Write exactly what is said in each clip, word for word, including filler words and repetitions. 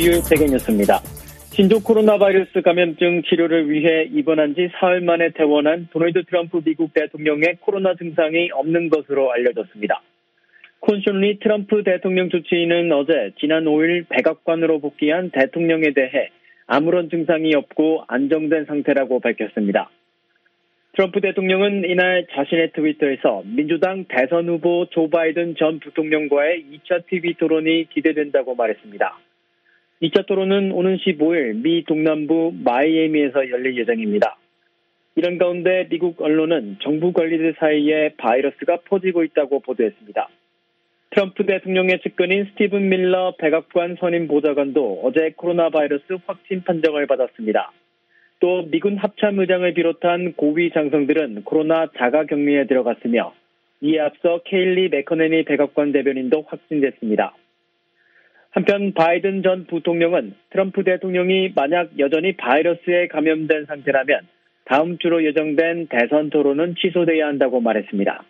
브이오에이 세계뉴스입니다. 신종 코로나 바이러스 감염증 치료를 위해 입원한 지 사흘 만에 퇴원한 도널드 트럼프 미국 대통령의 코로나 증상이 없는 것으로 알려졌습니다. 콘슐리 트럼프 대통령 주치의는 어제 지난 오일 백악관으로 복귀한 대통령에 대해 아무런 증상이 없고 안정된 상태라고 밝혔습니다. 트럼프 대통령은 이날 자신의 트위터에서 민주당 대선 후보 조 바이든 전 부통령과의 이 차 티비 토론이 기대된다고 말했습니다. 이 차 토론은 오는 십오일 미 동남부 마이애미에서 열릴 예정입니다. 이런 가운데 미국 언론은 정부 관리들 사이에 바이러스가 퍼지고 있다고 보도했습니다. 트럼프 대통령의 측근인 스티븐 밀러 백악관 선임 보좌관도 어제 코로나 바이러스 확진 판정을 받았습니다. 또 미군 합참의장을 비롯한 고위 장성들은 코로나 자가격리에 들어갔으며 이에 앞서 케일리 매커네니 백악관 대변인도 확진됐습니다. 한편 바이든 전 부통령은 트럼프 대통령이 만약 여전히 바이러스에 감염된 상태라면 다음 주로 예정된 대선 토론은 취소돼야 한다고 말했습니다.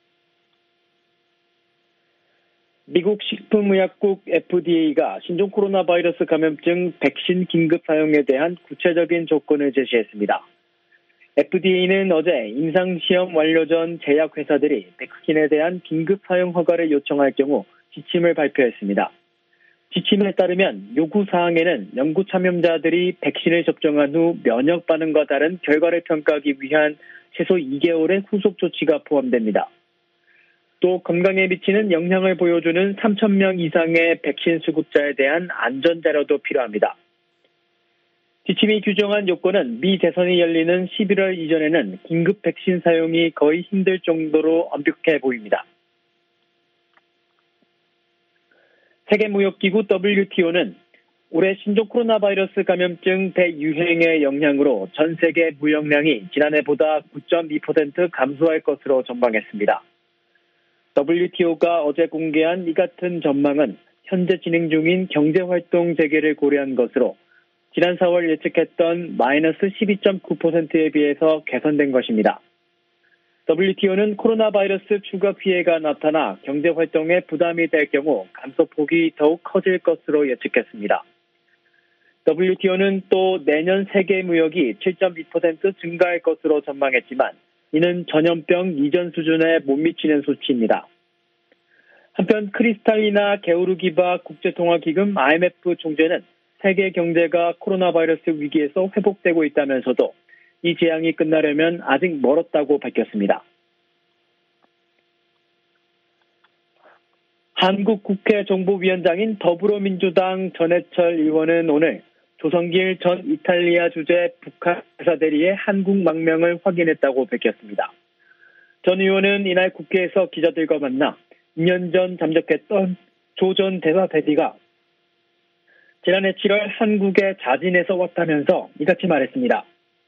미국 식품의약국 에프디에이가 신종 코로나 바이러스 감염증 백신 긴급 사용에 대한 구체적인 조건을 제시했습니다. 에프디에이는 어제 임상시험 완료 전 제약회사들이 백신에 대한 긴급 사용 허가를 요청할 경우 지침을 발표했습니다. 지침에 따르면 요구사항에는 연구 참여자들이 백신을 접종한 후 면역 반응과 다른 결과를 평가하기 위한 최소 이 개월의 후속 조치가 포함됩니다. 또 건강에 미치는 영향을 보여주는 삼천 명 이상의 백신 수급자에 대한 안전 자료도 필요합니다. 지침이 규정한 요건은 미 대선이 열리는 십일월 이전에는 긴급 백신 사용이 거의 힘들 정도로 엄격해 보입니다. 세계무역기구 더블유티오는 올해 신종 코로나 바이러스 감염증 대유행의 영향으로 전 세계 무역량이 지난해보다 구 점 이 퍼센트 감소할 것으로 전망했습니다. 더블유티오가 어제 공개한 이 같은 전망은 현재 진행 중인 경제활동 재개를 고려한 것으로 지난 사월 예측했던 마이너스 십이 점 구 퍼센트에 비해서 개선된 것입니다. 더블유티오는 코로나 바이러스 추가 피해가 나타나 경제활동에 부담이 될 경우 감소폭이 더욱 커질 것으로 예측했습니다. 더블유티오는 또 내년 세계 무역이 칠 점 이 퍼센트 증가할 것으로 전망했지만 이는 전염병 이전 수준에 못 미치는 수치입니다. 한편 크리스탈리나 게오르기바 국제통화기금 아이엠에프 총재는 세계 경제가 코로나 바이러스 위기에서 회복되고 있다면서도 이 재앙이 끝나려면 아직 멀었다고 밝혔습니다. 한국 국회 정보위원장인 더불어민주당 전해철 의원은 오늘 조성길 전 이탈리아 주재 북한 대사 대리의 한국 망명을 확인했다고 밝혔습니다. 전 의원은 이날 국회에서 기자들과 만나 이 년 전 잠적했던 조 전 대사 대리가 지난해 칠월 한국에 자진해서 왔다면서 이같이 말했습니다.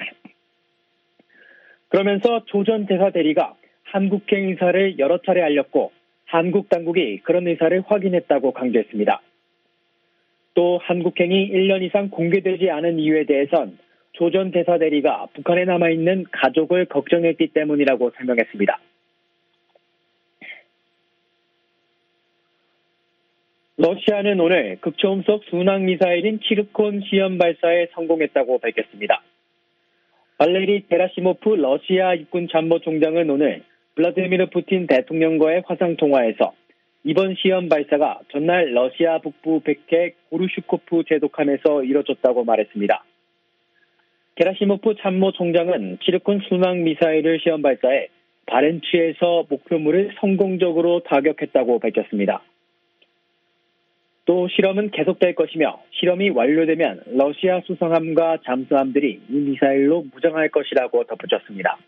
그러면서 조 전 대사 대리가 한국행 의사를 여러 차례 알렸고 한국 당국이 그런 의사를 확인했다고 강조했습니다. 또 한국행이 일 년 이상 공개되지 않은 이유에 대해선 조 전 대사 대리가 북한에 남아있는 가족을 걱정했기 때문이라고 설명했습니다. 러시아는 오늘 극초음속 순항미사일인 치르콘 시험 발사에 성공했다고 밝혔습니다. 발레리 게라시모프 러시아 육군 참모총장은 오늘 블라디미르 푸틴 대통령과의 화상통화에서 이번 시험 발사가 전날 러시아 북부 백해 고르슈코프 제독함에서 이뤄졌다고 말했습니다. 게라시모프 참모총장은 치르콘 순항미사일을 시험 발사해 바렌츠에서 목표물을 성공적으로 타격했다고 밝혔습니다. 또 실험은 계속될 것이며 실험이 완료되면 러시아 수상함과 잠수함들이 이 미사일로 무장할 것이라고 덧붙였습니다.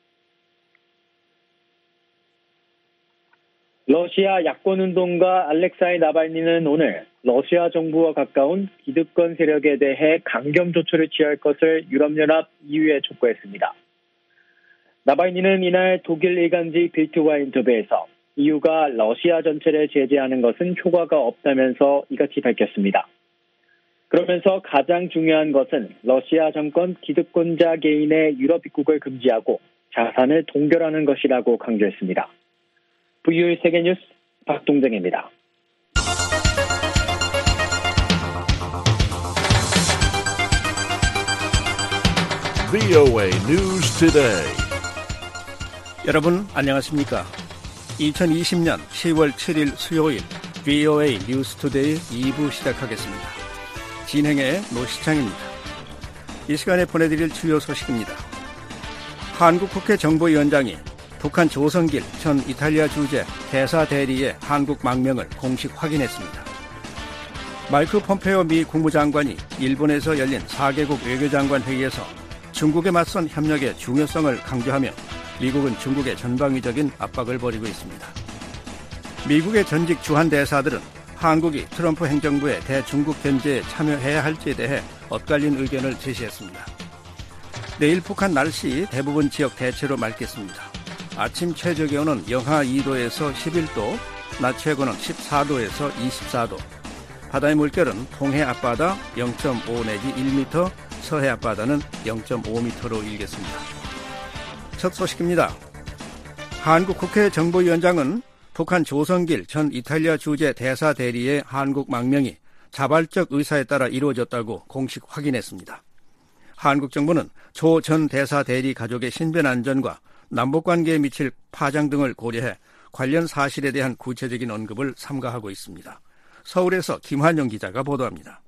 러시아 야권운동가 알렉사이 나발니는 오늘 러시아 정부와 가까운 기득권 세력에 대해 강경 조처를 취할 것을 유럽연합 이유에 촉구했습니다. 나발니는 이날 독일 일간지 빌트와 인터뷰에서 이유가 러시아 전체를 제재하는 것은 효과가 없다면서 이같이 밝혔습니다. 그러면서 가장 중요한 것은 러시아 정권 기득권자 개인의 유럽 입국을 금지하고 자산을 동결하는 것이라고 강조했습니다. 브이오에이 세계뉴스 박동정입니다. 브이오에이 News Today. 여러분 안녕하십니까? 이천이십년 시월 칠일 수요일 브이오에이 뉴스 투데이 이 부 시작하겠습니다. 진행의 노시창입니다. 이 시간에 보내드릴 주요 소식입니다. 한국 국회 정보위원장이 북한 조성길 전 이탈리아 주재 대사 대리의 한국 망명을 공식 확인했습니다. 마이크 폼페오 미 국무장관이 일본에서 열린 사 개국 외교장관 회의에서 중국에 맞선 협력의 중요성을 강조하며 미국은 중국에 전방위적인 압박을 벌이고 있습니다. 미국의 전직 주한 대사들은 한국이 트럼프 행정부의 대중국 견제에 참여해야 할지에 대해 엇갈린 의견을 제시했습니다. 내일 북한 날씨 대부분 지역 대체로 맑겠습니다. 아침 최저기온은 영하 이 도에서 십일 도, 낮 최고는 십사 도에서 이십사 도, 바다의 물결은 동해 앞바다 영 점 오 내지 일 미터, 서해 앞바다는 영 점 오 미터로 일겠습니다. 첫 소식입니다. 한국 국회 정보위원장은 북한 조성길 전 이탈리아 주재 대사 대리의 한국 망명이 자발적 의사에 따라 이루어졌다고 공식 확인했습니다. 한국 정부는 조 전 대사 대리 가족의 신변 안전과 남북관계에 미칠 파장 등을 고려해 관련 사실에 대한 구체적인 언급을 삼가하고 있습니다. 서울에서 김환영 기자가 보도합니다.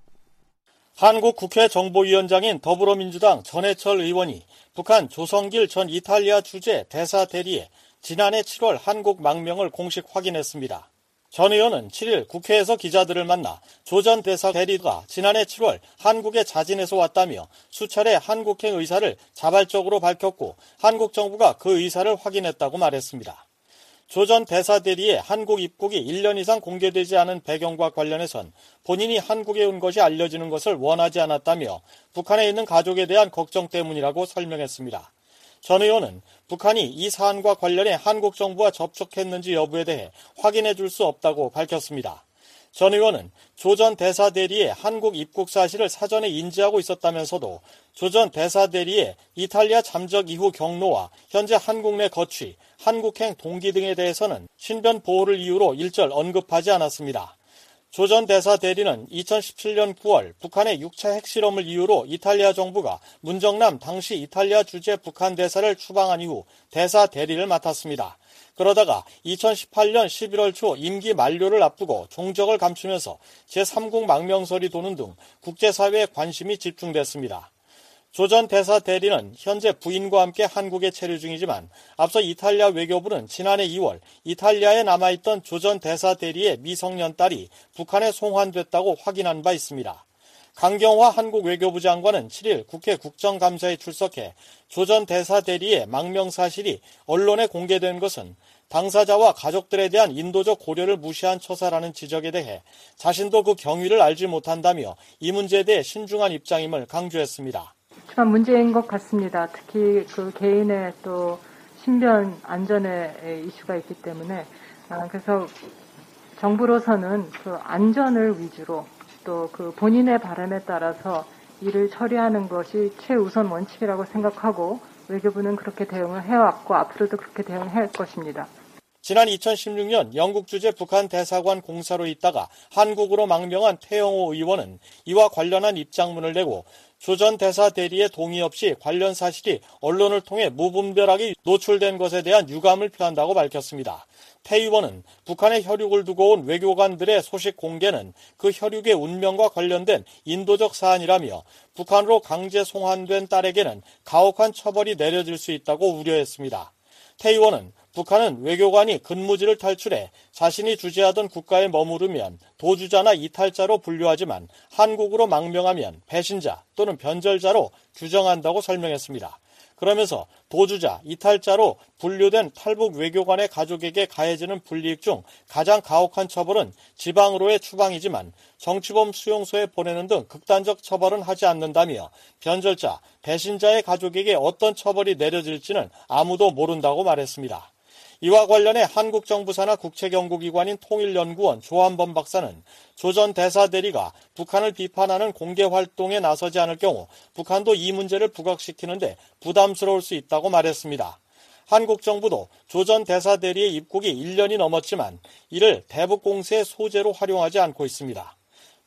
한국 국회 정보위원장인 더불어민주당 전해철 의원이 북한 조성길 전 이탈리아 주재 대사 대리의 지난해 칠월 한국 망명을 공식 확인했습니다. 전 의원은 칠일 국회에서 기자들을 만나 조 전 대사 대리가 지난해 칠월 한국에 자진해서 왔다며 수차례 한국행 의사를 자발적으로 밝혔고 한국 정부가 그 의사를 확인했다고 말했습니다. 조 전 대사 대리의 한국 입국이 일 년 이상 공개되지 않은 배경과 관련해선 본인이 한국에 온 것이 알려지는 것을 원하지 않았다며 북한에 있는 가족에 대한 걱정 때문이라고 설명했습니다. 전 의원은 북한이 이 사안과 관련해 한국 정부와 접촉했는지 여부에 대해 확인해 줄 수 없다고 밝혔습니다. 전 의원은 조 전 대사 대리의 한국 입국 사실을 사전에 인지하고 있었다면서도 조 전 대사 대리의 이탈리아 잠적 이후 경로와 현재 한국 내 거취, 한국행 동기 등에 대해서는 신변 보호를 이유로 일절 언급하지 않았습니다. 조 전 대사 대리는 이천십칠년 구월 북한의 육 차 핵실험을 이유로 이탈리아 정부가 문정남 당시 이탈리아 주재 북한 대사를 추방한 이후 대사 대리를 맡았습니다. 그러다가 이천십팔년 십일월 초 임기 만료를 앞두고 종적을 감추면서 제삼국 망명설이 도는 등 국제사회에 관심이 집중됐습니다. 조 전 대사 대리는 현재 부인과 함께 한국에 체류 중이지만 앞서 이탈리아 외교부는 지난해 이월 이탈리아에 남아있던 조 전 대사 대리의 미성년 딸이 북한에 송환됐다고 확인한 바 있습니다. 강경화 한국 외교부 장관은 칠일 국회 국정감사에 출석해 조 전 대사 대리의 망명 사실이 언론에 공개된 것은 당사자와 가족들에 대한 인도적 고려를 무시한 처사라는 지적에 대해 자신도 그 경위를 알지 못한다며 이 문제에 대해 신중한 입장임을 강조했습니다. 참 문제인 것 같습니다. 특히 그 개인의 또 신변 안전의 이슈가 있기 때문에 그래서 정부로서는 그 안전을 위주로 또 그 본인의 바람에 따라서 일을 처리하는 것이 최우선 원칙이라고 생각하고 외교부는 그렇게 대응을 해왔고 앞으로도 그렇게 대응할 것입니다. 지난 이천십육년 영국 주재 북한 대사관 공사로 있다가 한국으로 망명한 태영호 의원은 이와 관련한 입장문을 내고 조 전 대사 대리의 동의 없이 관련 사실이 언론을 통해 무분별하게 노출된 것에 대한 유감을 표한다고 밝혔습니다. 태 의원은 북한에 혈육을 두고 온 외교관들의 소식 공개는 그 혈육의 운명과 관련된 인도적 사안이라며 북한으로 강제 송환된 딸에게는 가혹한 처벌이 내려질 수 있다고 우려했습니다. 태 의원은 북한은 외교관이 근무지를 탈출해 자신이 주재하던 국가에 머무르면 도주자나 이탈자로 분류하지만 한국으로 망명하면 배신자 또는 변절자로 규정한다고 설명했습니다. 그러면서 도주자, 이탈자로 분류된 탈북 외교관의 가족에게 가해지는 불이익 중 가장 가혹한 처벌은 지방으로의 추방이지만 정치범 수용소에 보내는 등 극단적 처벌은 하지 않는다며 변절자, 배신자의 가족에게 어떤 처벌이 내려질지는 아무도 모른다고 말했습니다. 이와 관련해 한국 정부 산하 국책연구기관인 통일연구원 조한범 박사는 조 전 대사 대리가 북한을 비판하는 공개활동에 나서지 않을 경우 북한도 이 문제를 부각시키는데 부담스러울 수 있다고 말했습니다. 한국 정부도 조 전 대사 대리의 입국이 일 년이 넘었지만 이를 대북 공세의 소재로 활용하지 않고 있습니다.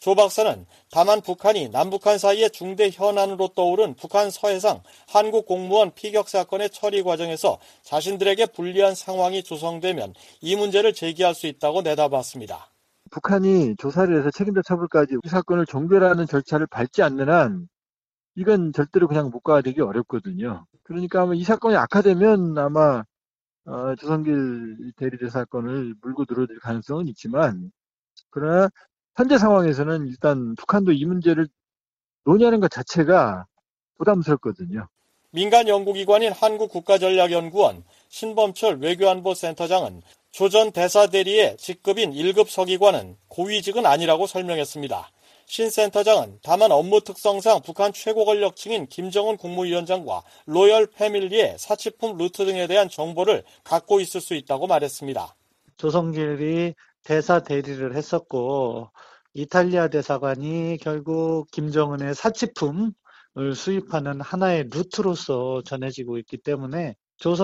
조 박사는 다만 북한이 남북한 사이의 중대 현안으로 떠오른 북한 서해상 한국 공무원 피격 사건의 처리 과정에서 자신들에게 불리한 상황이 조성되면 이 문제를 제기할 수 있다고 내다봤습니다. 북한이 조사를 해서 책임자 처벌까지 이 사건을 종결하는 절차를 밟지 않는 한 이건 절대로 그냥 묵과되기 어렵거든요. 그러니까 아마 이 사건이 악화되면 아마 어, 조성길 대리대 사건을 물고 늘어질 가능성은 있지만, 그러나 현재 상황에서는 일단 북한도 이 문제를 논의하는 것 자체가 부담스럽거든요. 민간 연구기관인 한국국가전략연구원 신범철 외교안보센터장은 조 전 대사 대리의 직급인 일 급 서기관은 고위직은 아니라고 설명했습니다. 신 센터장은 다만 업무 특성상 북한 최고 권력층인 김정은 국무위원장과 로열 패밀리의 사치품 루트 등에 대한 정보를 갖고 있을 수 있다고 말했습니다. 조성길이 대사 대리를 했었고 이탈리아 대사관이 결국 김정은의 사치품을 수입하는 하나의 루트로서 전해지고 있기 때문에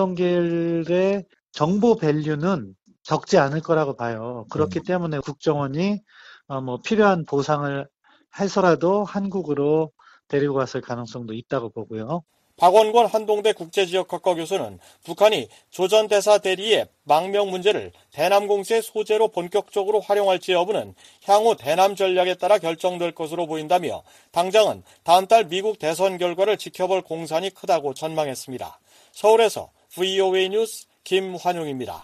조성길의 정보 밸류는 적지 않을 거라고 봐요. 그렇기 때문에 국정원이 뭐 필요한 보상을 해서라도 한국으로 데리고 갔을 가능성도 있다고 보고요. 박원권 한동대 국제지역학과 교수는 북한이 조 전 대사 대리의 망명 문제를 대남 공세의 소재로 본격적으로 활용할지 여부는 향후 대남 전략에 따라 결정될 것으로 보인다며 당장은 다음 달 미국 대선 결과를 지켜볼 공산이 크다고 전망했습니다. 서울에서 브이오에이 뉴스 김환용입니다.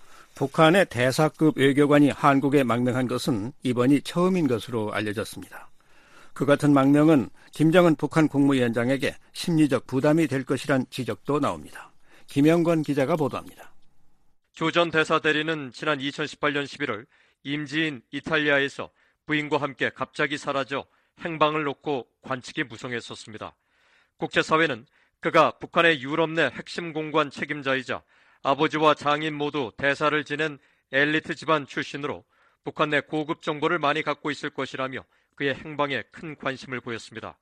북한의 대사급 외교관이 한국에 망명한 것은 이번이 처음인 것으로 알려졌습니다. 그 같은 망명은 김정은 북한 국무위원장에게 심리적 부담이 될 것이란 지적도 나옵니다. 김영건 기자가 보도합니다. 조 전 대사 대리는 지난 이천십팔 년 십일월 임지인 이탈리아에서 부인과 함께 갑자기 사라져 행방을 놓고 관측이 무성했었습니다. 국제사회는 그가 북한의 유럽 내 핵심 공관 책임자이자 아버지와 장인 모두 대사를 지낸 엘리트 집안 출신으로 북한 내 고급 정보를 많이 갖고 있을 것이라며 그의 행방에 큰 관심을 보였습니다.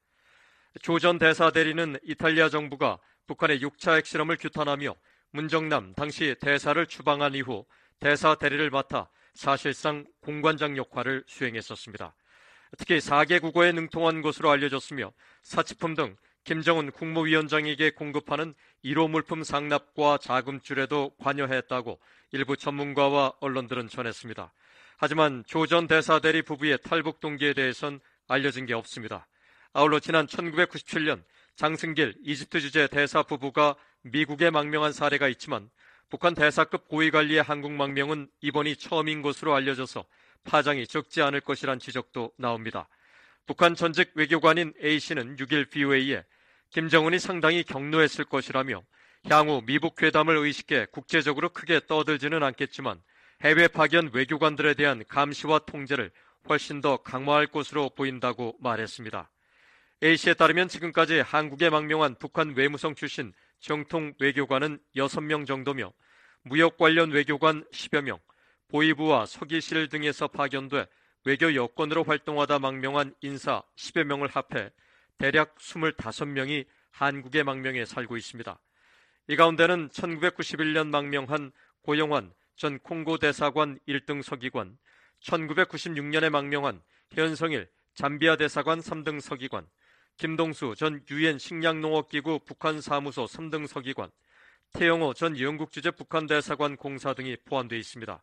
조 전 대사 대리는 이탈리아 정부가 북한의 육 차 핵실험을 규탄하며 문정남 당시 대사를 추방한 이후 대사 대리를 맡아 사실상 공관장 역할을 수행했었습니다. 특히 사 개 국어에 능통한 것으로 알려졌으며 사치품 등 김정은 국무위원장에게 공급하는 일 호 물품 상납과 자금줄에도 관여했다고 일부 전문가와 언론들은 전했습니다. 하지만 조 전 대사 대리 부부의 탈북 동기에 대해선 알려진 게 없습니다. 아울러 지난 천구백구십칠 년 장승길 이집트 주재 대사 부부가 미국에 망명한 사례가 있지만 북한 대사급 고위관리의 한국 망명은 이번이 처음인 것으로 알려져서 파장이 적지 않을 것이란 지적도 나옵니다. 북한 전직 외교관인 A씨는 육 일 브이오에이에 김정은이 상당히 격노했을 것이라며 향후 미북 회담을 의식해 국제적으로 크게 떠들지는 않겠지만 해외 파견 외교관들에 대한 감시와 통제를 훨씬 더 강화할 것으로 보인다고 말했습니다. A씨에 따르면 지금까지 한국에 망명한 북한 외무성 출신 정통 외교관은 여섯 명 정도며 무역 관련 외교관 십여 명, 보위부와 서기실 등에서 파견돼 외교 여건으로 활동하다 망명한 인사 십여 명을 합해 대략 이십오 명이 한국에 망명해 살고 있습니다. 이 가운데는 천구백구십일 년 망명한 고영환 전 콩고 대사관 일 등 서기관, 천구백구십육 년에 망명한 현성일 잠비아 대사관 삼 등 서기관, 김동수 전 유엔 식량농업기구 북한 사무소 삼 등 서기관, 태영호 전 영국 주재 북한 대사관 공사 등이 포함되어 있습니다.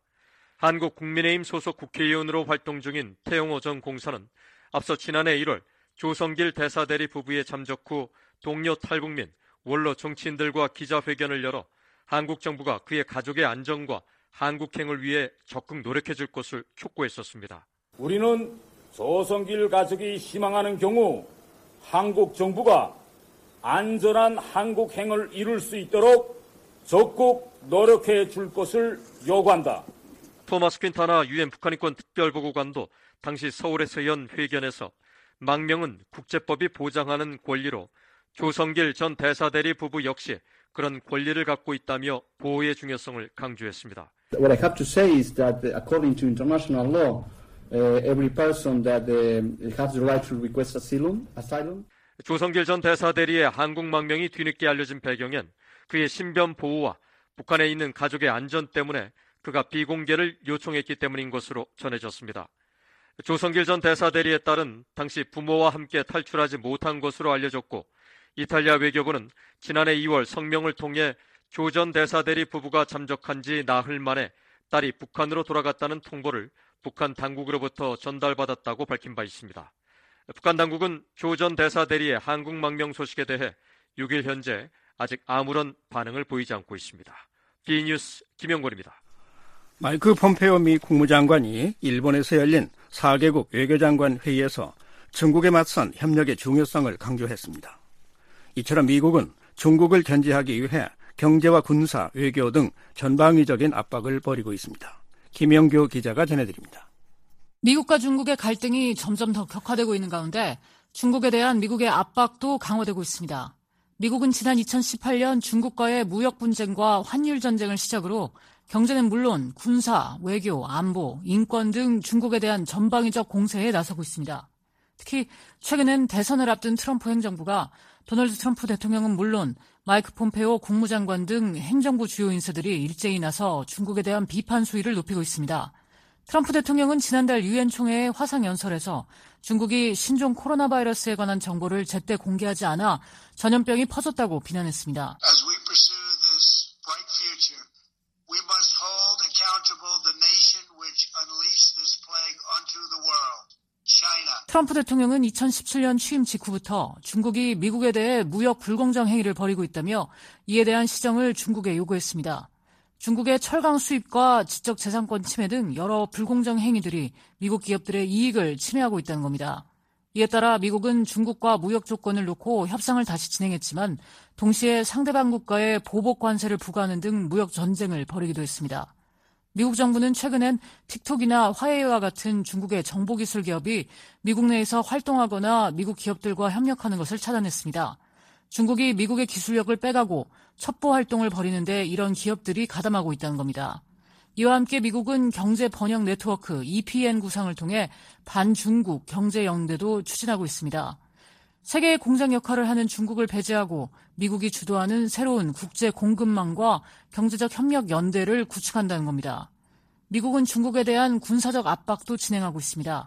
한국 국민의힘 소속 국회의원으로 활동 중인 태영호 전 공사는 앞서 지난해 일월 조성길 대사대리 부부의 잠적 후 동료 탈북 민 원로 정치인들과 기자회견을 열어 한국 정부가 그의 가족의 안전과 한국행을 위해 적극 노력해 줄 것을 촉구했었습니다. 우리는 조성길 가족이 희망하는 경우 한국 정부가 안전한 한국행을 이룰 수 있도록 적극 노력해 줄 것을 요구한다. 토마스 퀸타나 유엔 북한인권 특별보고관도 당시 서울에서 연 회견에서 망명은 국제법이 보장하는 권리로 조성길 전 대사대리 부부 역시 그런 권리를 갖고 있다며 보호의 중요성을 강조했습니다. What I have to say is that according to international law, every person that has the right to request asylum, asylum. 조성길 전 대사대리의 한국 망명이 뒤늦게 알려진 배경엔 그의 신변 보호와 북한에 있는 가족의 안전 때문에 그가 비공개를 요청했기 때문인 것으로 전해졌습니다. 조성길 전 대사 대리에 따른 당시 부모와 함께 탈출하지 못한 것으로 알려졌고 이탈리아 외교부는 지난해 이월 성명을 통해 조 전 대사 대리 부부가 잠적한 지 나흘 만에 딸이 북한으로 돌아갔다는 통보를 북한 당국으로부터 전달받았다고 밝힌 바 있습니다. 북한 당국은 조 전 대사 대리의 한국 망명 소식에 대해 육 일 현재 아직 아무런 반응을 보이지 않고 있습니다. B뉴스 김영곤입니다. 마이크 폼페오 미 국무장관이 일본에서 열린 사 개국 외교장관 회의에서 중국에 맞선 협력의 중요성을 강조했습니다. 이처럼 미국은 중국을 견제하기 위해 경제와 군사, 외교 등 전방위적인 압박을 벌이고 있습니다. 김영규 기자가 전해드립니다. 미국과 중국의 갈등이 점점 더 격화되고 있는 가운데 중국에 대한 미국의 압박도 강화되고 있습니다. 미국은 지난 이천십팔 년 중국과의 무역 분쟁과 환율 전쟁을 시작으로 경제는 물론 군사, 외교, 안보, 인권 등 중국에 대한 전방위적 공세에 나서고 있습니다. 특히 최근엔 대선을 앞둔 트럼프 행정부가 도널드 트럼프 대통령은 물론 마이크 폼페오 국무장관 등 행정부 주요 인사들이 일제히 나서 중국에 대한 비판 수위를 높이고 있습니다. 트럼프 대통령은 지난달 유엔 총회의 화상 연설에서 중국이 신종 코로나 바이러스에 관한 정보를 제때 공개하지 않아 전염병이 퍼졌다고 비난했습니다. As we pursue this bright future, we must hold accountable the nation which unleashed this plague onto the world, China. 트럼프 대통령은 이천십칠 년 취임 직후부터 중국이 미국에 대해 무역 불공정 행위를 벌이고 있다며 이에 대한 시정을 중국에 요구했습니다. 중국의 철강 수입과 지적 재산권 침해 등 여러 불공정 행위들이 미국 기업들의 이익을 침해하고 있다는 겁니다. 이에 따라 미국은 중국과 무역 조건을 놓고 협상을 다시 진행했지만 동시에 상대방 국가에 보복 관세를 부과하는 등 무역 전쟁을 벌이기도 했습니다. 미국 정부는 최근엔 틱톡이나 화웨이와 같은 중국의 정보기술 기업이 미국 내에서 활동하거나 미국 기업들과 협력하는 것을 차단했습니다. 중국이 미국의 기술력을 빼가고 첩보 활동을 벌이는데 이런 기업들이 가담하고 있다는 겁니다. 이와 함께 미국은 경제 번영 네트워크 이피엔 구상을 통해 반중국 경제 연대도 추진하고 있습니다. 세계의 공장 역할을 하는 중국을 배제하고 미국이 주도하는 새로운 국제 공급망과 경제적 협력 연대를 구축한다는 겁니다. 미국은 중국에 대한 군사적 압박도 진행하고 있습니다.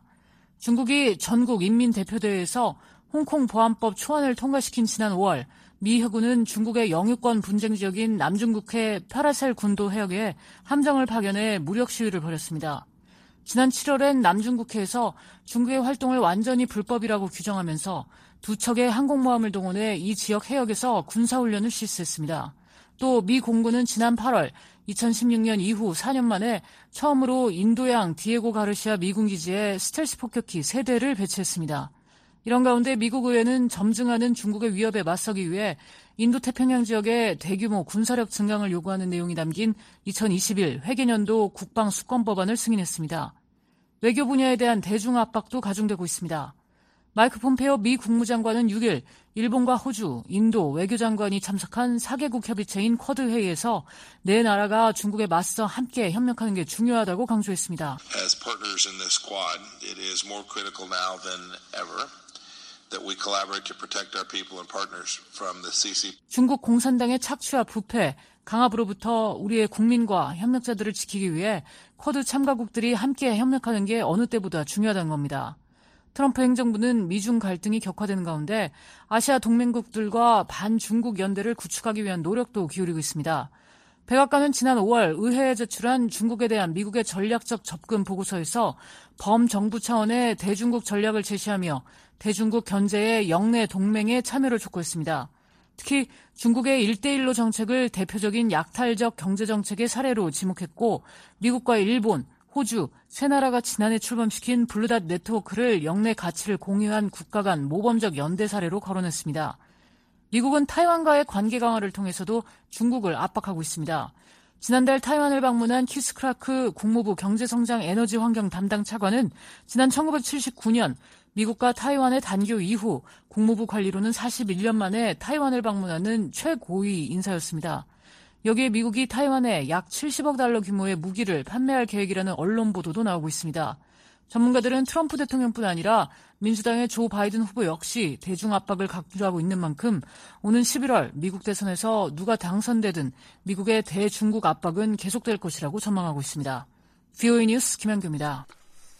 중국이 전국 인민대표대회에서 홍콩 보안법 초안을 통과시킨 지난 오월 미 해군은 중국의 영유권 분쟁 지역인 남중국해 파라셀 군도 해역에 함정을 파견해 무력 시위를 벌였습니다. 지난 칠월엔 남중국해에서 중국의 활동을 완전히 불법이라고 규정하면서 두 척의 항공모함을 동원해 이 지역 해역에서 군사훈련을 실시했습니다. 또 미 공군은 지난 팔월 이천십육 년 이후 사 년 만에 처음으로 인도양 디에고 가르시아 미군 기지에 스텔스 폭격기 세 대를 배치했습니다. 이런 가운데 미국 의회는 점증하는 중국의 위협에 맞서기 위해 인도태평양 지역의 대규모 군사력 증강을 요구하는 내용이 담긴 이천이십일 회계년도 국방수권법안을 승인했습니다. 외교 분야에 대한 대중 압박도 가중되고 있습니다. 마이크 폼페오 미 국무장관은 육 일 일본과 호주, 인도 외교장관이 참석한 사 개국 협의체인 쿼드 회의에서 네 나라가 중국에 맞서 함께 협력하는 게 중요하다고 강조했습니다. As partners in this quad, it is more critical now than ever. That we collaborate to protect our people and partners from the 씨씨. 중국 공산당의 착취와 부패, 강압으로부터 우리의 국민과 협력자들을 지키기 위해 쿼드 참가국들이 함께 협력하는 게 어느 때보다 중요하다는 겁니다. 트럼프 행정부는 미중 갈등이 격화되는 가운데 아시아 동맹국들과 반중국 연대를 구축하기 위한 노력도 기울이고 있습니다. 백악관은 지난 오월 의회에 제출한 중국에 대한 미국의 전략적 접근 보고서에서 범정부 차원의 대중국 전략을 제시하며 대중국 견제의 영내 동맹에 참여를 촉구했습니다. 특히 중국의 일대일로 정책을 대표적인 약탈적 경제정책의 사례로 지목했고 미국과 일본, 호주, 세 나라가 지난해 출범시킨 블루닷 네트워크를 영내 가치를 공유한 국가 간 모범적 연대 사례로 거론했습니다. 미국은 타이완과의 관계 강화를 통해서도 중국을 압박하고 있습니다. 지난달 타이완을 방문한 키스 크라크 국무부 경제성장 에너지 환경 담당 차관은 지난 천구백칠십구 년 미국과 타이완의 단교 이후 국무부 관리로는 사십일 년 만에 타이완을 방문하는 최고위 인사였습니다. 여기에 미국이 타이완에 약 칠십억 달러 규모의 무기를 판매할 계획이라는 언론 보도도 나오고 있습니다. 전문가들은 트럼프 대통령뿐 아니라 민주당의 조 바이든 후보 역시 대중 압박을 강조하고 있는 만큼 오는 십일월 미국 대선에서 누가 당선되든 미국의 대중국 압박은 계속될 것이라고 전망하고 있습니다. 브이오에이 뉴스 김현규입니다.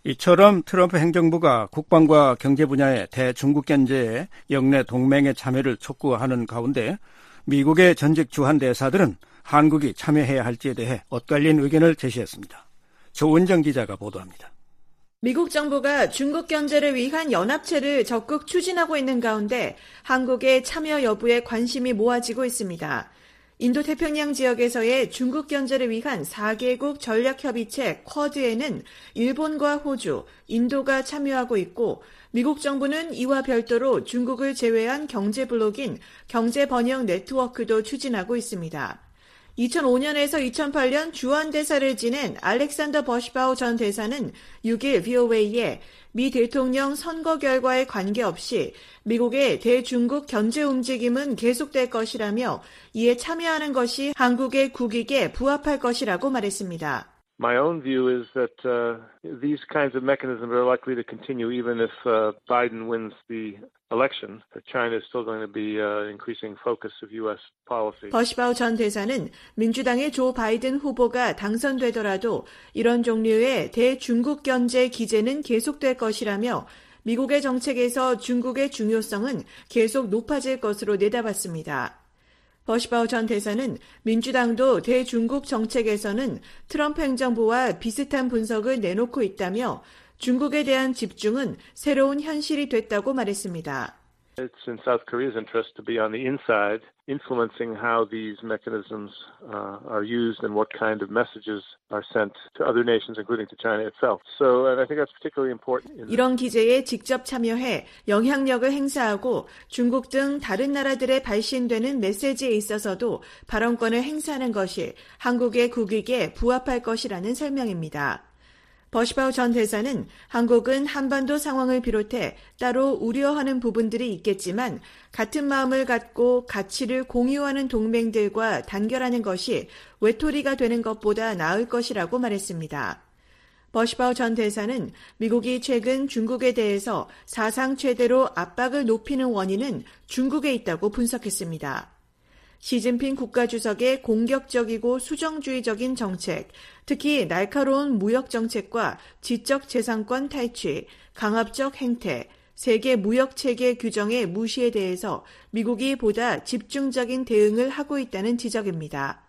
이처럼 트럼프 행정부가 국방과 경제 분야의 대중국 견제에 영내 동맹의 참여를 촉구하는 가운데 미국의 전직 주한 대사들은 한국이 참여해야 할지에 대해 엇갈린 의견을 제시했습니다. 조은정 기자가 보도합니다. 미국 정부가 중국 견제를 위한 연합체를 적극 추진하고 있는 가운데 한국의 참여 여부에 관심이 모아지고 있습니다. 인도태평양 지역에서의 중국 견제를 위한 사 개국 전략협의체 쿼드에는 일본과 호주, 인도가 참여하고 있고 미국 정부는 이와 별도로 중국을 제외한 경제 블록인 경제번영 네트워크도 추진하고 있습니다. 이천오 년에서 이천팔 년 주한 대사를 지낸 알렉산더 버시바우 전 대사는 육 일 브이오에이에 미 대통령 선거 결과에 관계없이 미국의 대중국 견제 움직임은 계속될 것이라며 이에 참여하는 것이 한국의 국익에 부합할 것이라고 말했습니다. My own view is that uh, these kinds of mechanisms are likely to continue even if uh, Biden wins the election. China is still going to be uh, increasing focus of U S policy. 버시바우 전 대사는 민주당의 조 바이든 후보가 당선되더라도 이런 종류의 대중국 견제 기제는 계속될 것이라며 미국의 정책에서 중국의 중요성은 계속 높아질 것으로 내다봤습니다. 버시바우 전 대사는 민주당도 대중국 정책에서는 트럼프 행정부와 비슷한 분석을 내놓고 있다며 중국에 대한 집중은 새로운 현실이 됐다고 말했습니다. It's in South Korea's interest to be on the inside, influencing how these mechanisms uh, are used and what kind of messages are sent to other nations, including to China itself. So, and I think that's particularly important. In 이런 기제에 직접 참여해 영향력을 행사하고 중국 등 다른 나라들에 발신되는 메시지에 있어서도 발언권을 행사하는 것이 한국의 국익에 부합할 것이라는 설명입니다. 버시바우 전 대사는 한국은 한반도 상황을 비롯해 따로 우려하는 부분들이 있겠지만 같은 마음을 갖고 가치를 공유하는 동맹들과 단결하는 것이 외톨이가 되는 것보다 나을 것이라고 말했습니다. 버시바우 전 대사는 미국이 최근 중국에 대해서 사상 최대로 압박을 높이는 원인은 중국에 있다고 분석했습니다. 시진핑 국가주석의 공격적이고 수정주의적인 정책, 특히 날카로운 무역 정책과 지적 재산권 탈취, 강압적 행태, 세계 무역 체계 규정의 무시에 대해서 미국이 보다 집중적인 대응을 하고 있다는 지적입니다.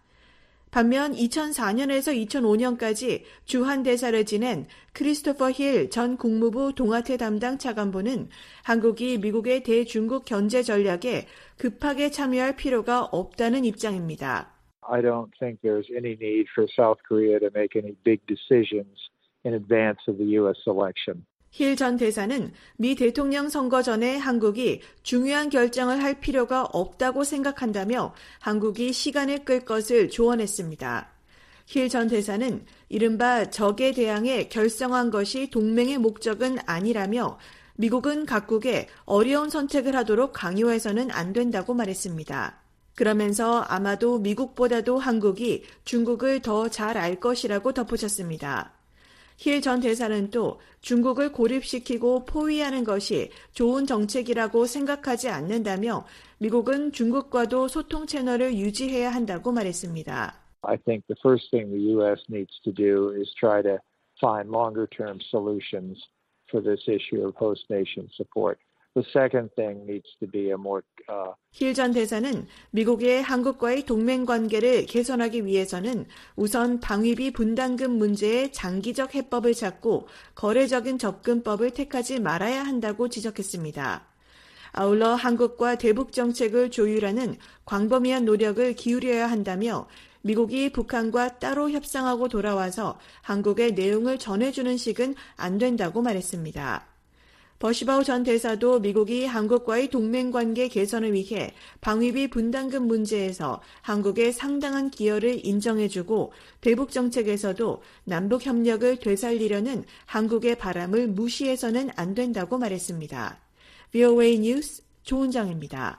반면 이천사 년에서 이천오 년까지 주한 대사를 지낸 크리스토퍼 힐 전 국무부 동아태 담당 차관보는 한국이 미국의 대중국 견제 전략에 급하게 참여할 필요가 없다는 입장입니다. I don't think there's any need for South Korea to make any big decisions in advance of the U S election. 힐 전 대사는 미 대통령 선거 전에 한국이 중요한 결정을 할 필요가 없다고 생각한다며 한국이 시간을 끌 것을 조언했습니다. 힐 전 대사는 이른바 적에 대항해 결성한 것이 동맹의 목적은 아니라며 미국은 각국에 어려운 선택을 하도록 강요해서는 안 된다고 말했습니다. 그러면서 아마도 미국보다도 한국이 중국을 더 잘 알 것이라고 덧붙였습니다. 힐 전 대사는 또 중국을 고립시키고 포위하는 것이 좋은 정책이라고 생각하지 않는다며 미국은 중국과도 소통 채널을 유지해야 한다고 말했습니다. I think the first thing the U S needs to do is try to find longer-term solutions for this issue of host nation support. The second thing needs to be a more uh... 힐 전 대사는 미국의 한국과의 동맹 관계를 개선하기 위해서는 우선 방위비 분담금 문제의 장기적 해법을 찾고 거래적인 접근법을 택하지 말아야 한다고 지적했습니다. 아울러 한국과 대북 정책을 조율하는 광범위한 노력을 기울여야 한다며 미국이 북한과 따로 협상하고 돌아와서 한국의 내용을 전해주는 식은 안 된다고 말했습니다. 버시바우 전 대사도 미국이 한국과의 동맹관계 개선을 위해 방위비 분담금 문제에서 한국의 상당한 기여를 인정해주고 대북 정책에서도 남북 협력을 되살리려는 한국의 바람을 무시해서는 안 된다고 말했습니다. 브이오에이 뉴스 조은정입니다.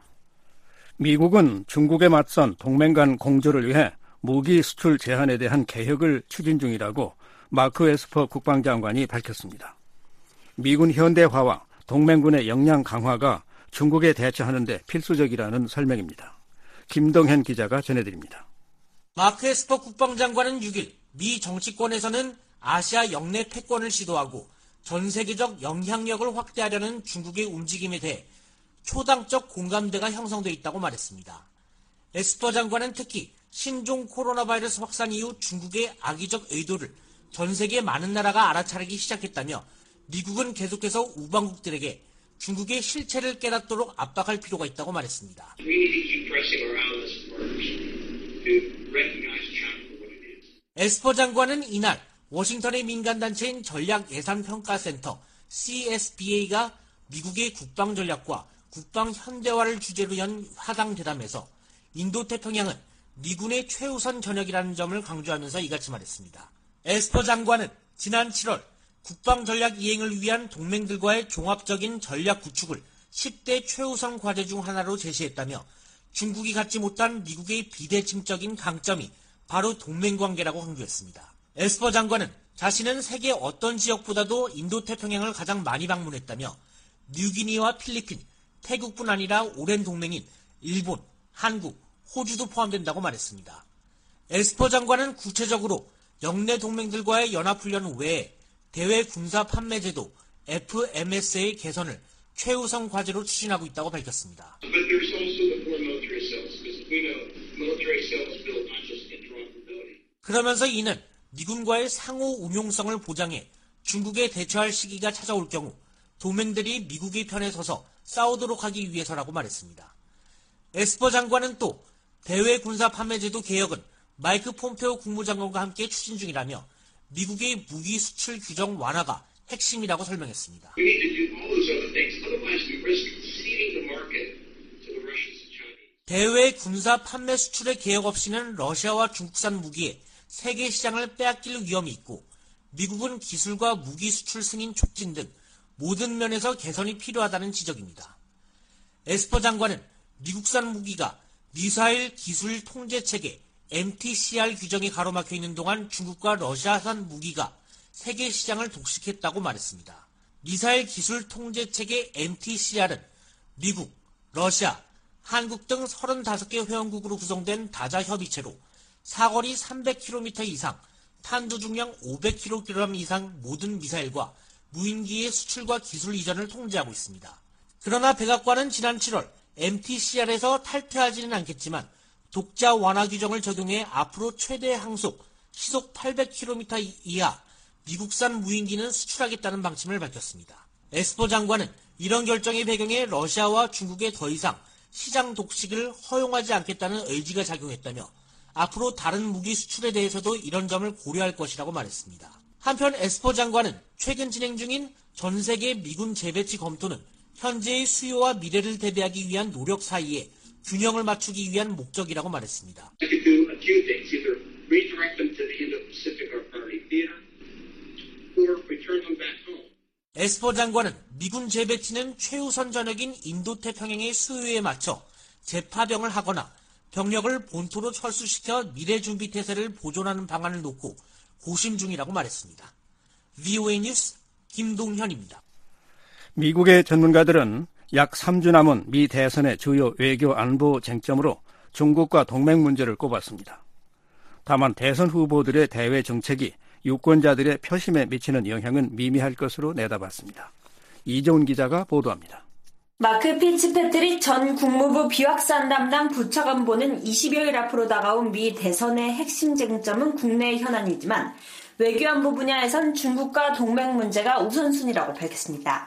미국은 중국에 맞선 동맹 간 공조를 위해 무기 수출 제한에 대한 개혁을 추진 중이라고 마크 에스퍼 국방장관이 밝혔습니다. 미군 현대화와 동맹군의 역량 강화가 중국에 대처하는 데 필수적이라는 설명입니다. 김동현 기자가 전해드립니다. 마크 에스퍼 국방장관은 육 일 미 정치권에서는 아시아 영내 패권을 시도하고 전 세계적 영향력을 확대하려는 중국의 움직임에 대해 초당적 공감대가 형성돼 있다고 말했습니다. 에스퍼 장관은 특히 신종 코로나 바이러스 확산 이후 중국의 악의적 의도를 전 세계 많은 나라가 알아차리기 시작했다며 미국은 계속해서 우방국들에게 중국의 실체를 깨닫도록 압박할 필요가 있다고 말했습니다. 에스퍼 장관은 이날 워싱턴의 민간단체인 전략예산평가센터 씨에스비에이가 미국의 국방전략과 국방현대화를 주제로 연 화상대담에서 인도태평양은 미군의 최우선 전역이라는 점을 강조하면서 이같이 말했습니다. 에스퍼 장관은 지난 칠월 국방전략 이행을 위한 동맹들과의 종합적인 전략 구축을 십 대 최우선 과제 중 하나로 제시했다며 중국이 갖지 못한 미국의 비대칭적인 강점이 바로 동맹관계라고 강조했습니다. 에스퍼 장관은 자신은 세계 어떤 지역보다도 인도태평양을 가장 많이 방문했다며 뉴기니와 필리핀, 태국뿐 아니라 오랜 동맹인 일본, 한국, 호주도 포함된다고 말했습니다. 에스퍼 장관은 구체적으로 영내 동맹들과의 연합훈련 외에 대외 군사 판매 제도 에프엠에스에이 개선을 최우선 과제로 추진하고 있다고 밝혔습니다. 그러면서 이는 미군과의 상호 운용성을 보장해 중국에 대처할 시기가 찾아올 경우 동맹들이 미국의 편에 서서 싸우도록 하기 위해서라고 말했습니다. 에스퍼 장관은 또 대외 군사 판매 제도 개혁은 마이크 폼페오 국무장관과 함께 추진 중이라며 미국의 무기 수출 규정 완화가 핵심이라고 설명했습니다. 대외 군사 판매 수출의 개혁 없이는 러시아와 중국산 무기에 세계 시장을 빼앗길 위험이 있고 미국은 기술과 무기 수출 승인 촉진 등 모든 면에서 개선이 필요하다는 지적입니다. 에스퍼 장관은 미국산 무기가 미사일 기술 통제 체계 엠티씨알 규정이 가로막혀 있는 동안 중국과 러시아산 무기가 세계 시장을 독식했다고 말했습니다. 미사일 기술 통제 체계 엠티씨알은 미국, 러시아, 한국 등 서른다섯 개 회원국으로 구성된 다자 협의체로 사거리 삼백 킬로미터 이상, 탄두 중량 오백 킬로그램 이상 모든 미사일과 무인기의 수출과 기술 이전을 통제하고 있습니다. 그러나 백악관은 지난 칠월 엠티씨알에서 탈퇴하지는 않겠지만 독자 완화 규정을 적용해 앞으로 최대 항속, 시속 팔백 킬로미터 이하 미국산 무인기는 수출하겠다는 방침을 밝혔습니다. 에스퍼 장관은 이런 결정의 배경에 러시아와 중국에 더 이상 시장 독식을 허용하지 않겠다는 의지가 작용했다며 앞으로 다른 무기 수출에 대해서도 이런 점을 고려할 것이라고 말했습니다. 한편 에스퍼 장관은 최근 진행 중인 전 세계 미군 재배치 검토는 현재의 수요와 미래를 대비하기 위한 노력 사이에 균형을 맞추기 위한 목적이라고 말했습니다. 에스퍼 장관은 미군 재배치는 최우선 전역인 인도태평양의 수요에 맞춰 재파병을 하거나 병력을 본토로 철수시켜 미래준비 태세를 보존하는 방안을 놓고 고심 중이라고 말했습니다. 브이오에이 뉴스 김동현입니다. 미국의 전문가들은 약 삼 주 남은 미 대선의 주요 외교 안보 쟁점으로 중국과 동맹 문제를 꼽았습니다. 다만 대선 후보들의 대외 정책이 유권자들의 표심에 미치는 영향은 미미할 것으로 내다봤습니다. 이정훈 기자가 보도합니다. 마크 피츠패트릭 전 국무부 비확산 담당 부차관보는 이십여일 앞으로 다가온 미 대선의 핵심 쟁점은 국내 현안이지만 외교안보 분야에선 중국과 동맹 문제가 우선순위라고 밝혔습니다.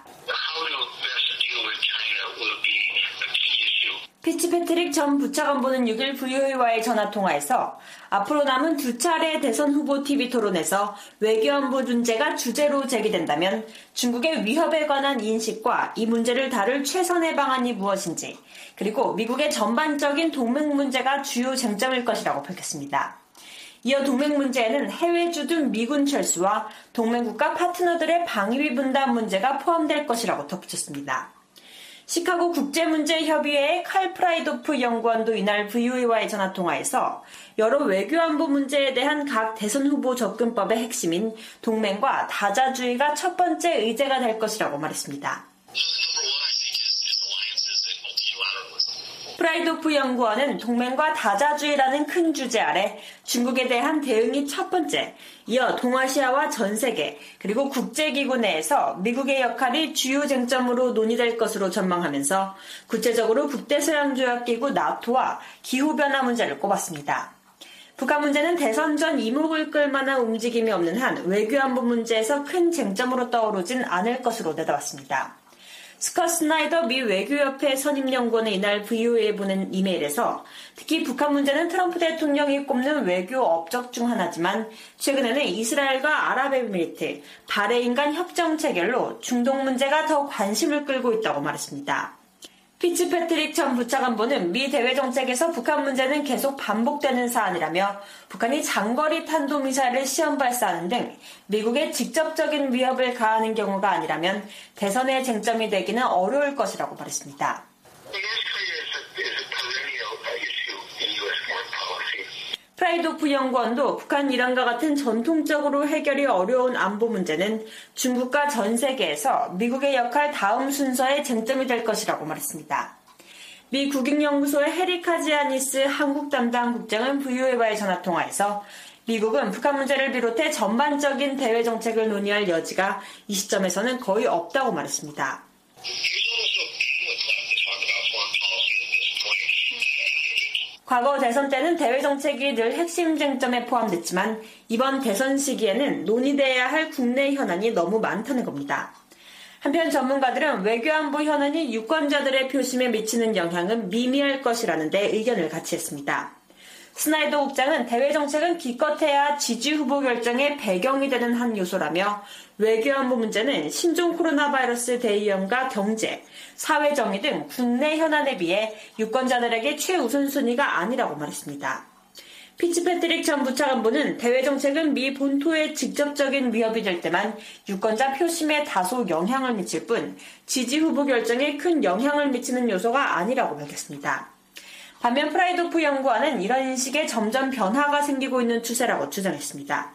피츠패트릭 전 부차관보는 육일 브이오에이와의 전화통화에서 앞으로 남은 두 차례 대선 후보 티비 토론에서 외교안보 문제가 주제로 제기된다면 중국의 위협에 관한 인식과 이 문제를 다룰 최선의 방안이 무엇인지 그리고 미국의 전반적인 동맹 문제가 주요 쟁점일 것이라고 밝혔습니다. 이어 동맹 문제에는 해외 주둔 미군 철수와 동맹국가 파트너들의 방위 분담 문제가 포함될 것이라고 덧붙였습니다. 시카고 국제문제협의회의 칼 프라이도프 연구원도 이날 브이오에이와의 전화통화에서 여러 외교안보 문제에 대한 각 대선 후보 접근법의 핵심인 동맹과 다자주의가 첫 번째 의제가 될 것이라고 말했습니다. 프라이도프 연구원은 동맹과 다자주의라는 큰 주제 아래 중국에 대한 대응이 첫 번째, 이어 동아시아와 전 세계, 그리고 국제기구 내에서 미국의 역할이 주요 쟁점으로 논의될 것으로 전망하면서 구체적으로 북대서양조약기구 나토와 기후변화 문제를 꼽았습니다. 북한 문제는 대선 전 이목을 끌 만한 움직임이 없는 한 외교안보 문제에서 큰 쟁점으로 떠오르진 않을 것으로 내다봤습니다. 스컷 스나이더 미 외교협회 선임연구원은 이날 브이오에이에 보낸 이메일에서 특히 북한 문제는 트럼프 대통령이 꼽는 외교 업적 중 하나지만 최근에는 이스라엘과 아랍에미리트, 바레인 간 협정 체결로 중동 문제가 더 관심을 끌고 있다고 말했습니다. 피츠패트릭 전 부차관보는 미 대외 정책에서 북한 문제는 계속 반복되는 사안이라며 북한이 장거리 탄도미사일을 시험 발사하는 등 미국에 직접적인 위협을 가하는 경우가 아니라면 대선의 쟁점이 되기는 어려울 것이라고 말했습니다. 프라이도프 연구원도 북한 이란과 같은 전통적으로 해결이 어려운 안보 문제는 중국과 전 세계에서 미국의 역할 다음 순서의 쟁점이 될 것이라고 말했습니다. 미 국익연구소의 헤리 카지아니스 한국 담당 국장은 브이오에이와의 전화통화에서 미국은 북한 문제를 비롯해 전반적인 대외 정책을 논의할 여지가 이 시점에서는 거의 없다고 말했습니다. 과거 대선 때는 대외 정책이 늘 핵심 쟁점에 포함됐지만 이번 대선 시기에는 논의돼야 할 국내 현안이 너무 많다는 겁니다. 한편 전문가들은 외교안보 현안이 유권자들의 표심에 미치는 영향은 미미할 것이라는 데 의견을 같이 했습니다. 스나이더 국장은 대외 정책은 기껏해야 지지 후보 결정의 배경이 되는 한 요소라며 외교안보 문제는 신종 코로나 바이러스 대유행과 경제, 사회 정의 등 국내 현안에 비해 유권자들에게 최우선순위가 아니라고 말했습니다. 피츠패트릭 전 부차관보는 대외 정책은 미 본토에 직접적인 위협이 될 때만 유권자 표심에 다소 영향을 미칠 뿐 지지 후보 결정에 큰 영향을 미치는 요소가 아니라고 밝혔습니다. 반면 프라이도프 연구원은 이런 인식에 점점 변화가 생기고 있는 추세라고 주장했습니다.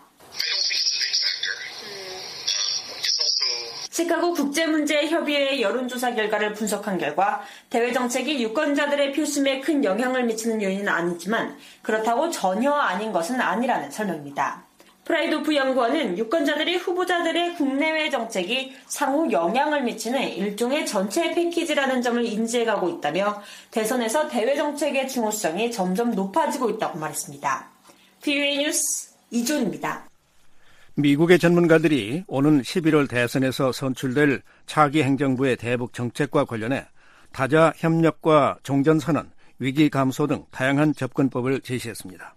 시카고 국제문제협의회의 여론조사 결과를 분석한 결과 대외 정책이 유권자들의 표심에 큰 영향을 미치는 요인은 아니지만 그렇다고 전혀 아닌 것은 아니라는 설명입니다. 프라이도프 연구원은 유권자들이 후보자들의 국내외 정책이 상호 영향을 미치는 일종의 전체 패키지라는 점을 인지해가고 있다며 대선에서 대외 정책의 중요성이 점점 높아지고 있다고 말했습니다. 브이오에이 뉴스 이존입니다. 미국의 전문가들이 오는 십일월 대선에서 선출될 차기 행정부의 대북 정책과 관련해 다자 협력과 종전선언, 위기 감소 등 다양한 접근법을 제시했습니다.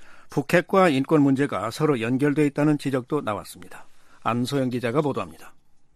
북핵과 인권 문제가 서로 연결되어 있다는 지적도 나왔습니다. 안소영 기자가 보도합니다.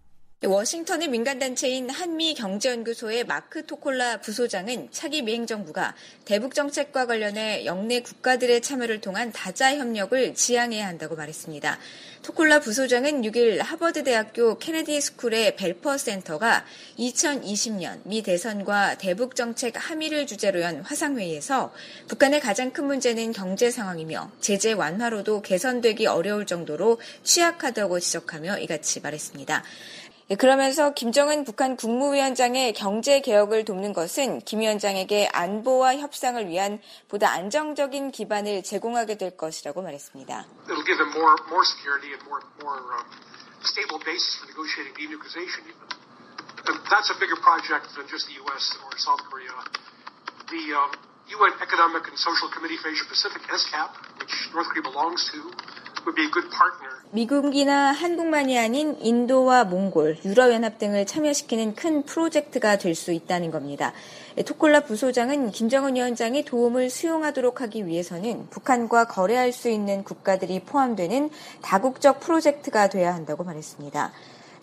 워싱턴의 민간단체인 한미경제연구소의 마크 토콜라 부소장은 차기 미행정부가 대북정책과 관련해 영내 국가들의 참여를 통한 다자 협력을 지향해야 한다고 말했습니다. 토콜라 부소장은 육 일 하버드대학교 케네디 스쿨의 벨퍼 센터가 이천이십 년 미 대선과 대북정책 함의를 주제로 연 화상회의에서 북한의 가장 큰 문제는 경제 상황이며 제재 완화로도 개선되기 어려울 정도로 취약하다고 지적하며 이같이 말했습니다. 그러면서 김정은 북한 국무위원장의 경제개혁을 돕는 것은 김 위원장에게 안보와 협상을 위한 보다 안정적인 기반을 제공하게 될 것이라고 말했습니다. It'll give them more, more security and more, more uh, stable basis for negotiating denuclearization even. And that's a bigger project than just the U S or South Korea. The um, U N Economic and Social Committee for Asia Pacific, E S C A P, which North Korea belongs to, would be a good partner. 미국이나 한국만이 아닌 인도와 몽골, 유럽연합 등을 참여시키는 큰 프로젝트가 될 수 있다는 겁니다. 토콜라 부소장은 김정은 위원장이 도움을 수용하도록 하기 위해서는 북한과 거래할 수 있는 국가들이 포함되는 다국적 프로젝트가 돼야 한다고 말했습니다.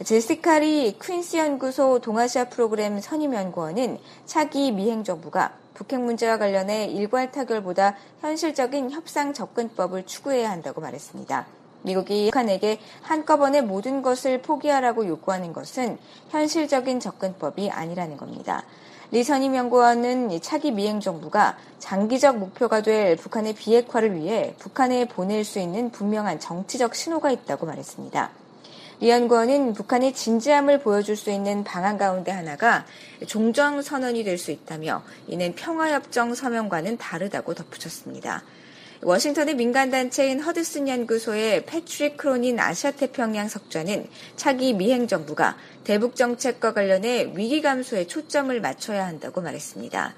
제시카리 퀸스 연구소 동아시아 프로그램 선임연구원은 차기 미행정부가 북핵 문제와 관련해 일괄 타결보다 현실적인 협상 접근법을 추구해야 한다고 말했습니다. 미국이 북한에게 한꺼번에 모든 것을 포기하라고 요구하는 것은 현실적인 접근법이 아니라는 겁니다. 리 선임연구원은 차기 미행정부가 장기적 목표가 될 북한의 비핵화를 위해 북한에 보낼 수 있는 분명한 정치적 신호가 있다고 말했습니다. 이 연구원은 북한의 진지함을 보여줄 수 있는 방안 가운데 하나가 종전선언이 될 수 있다며 이는 평화협정 서명과는 다르다고 덧붙였습니다. 워싱턴의 민간단체인 허드슨 연구소의 패트릭 크로닌 아시아태평양 석좌는 차기 미행 정부가 대북 정책과 관련해 위기 감소에 초점을 맞춰야 한다고 말했습니다.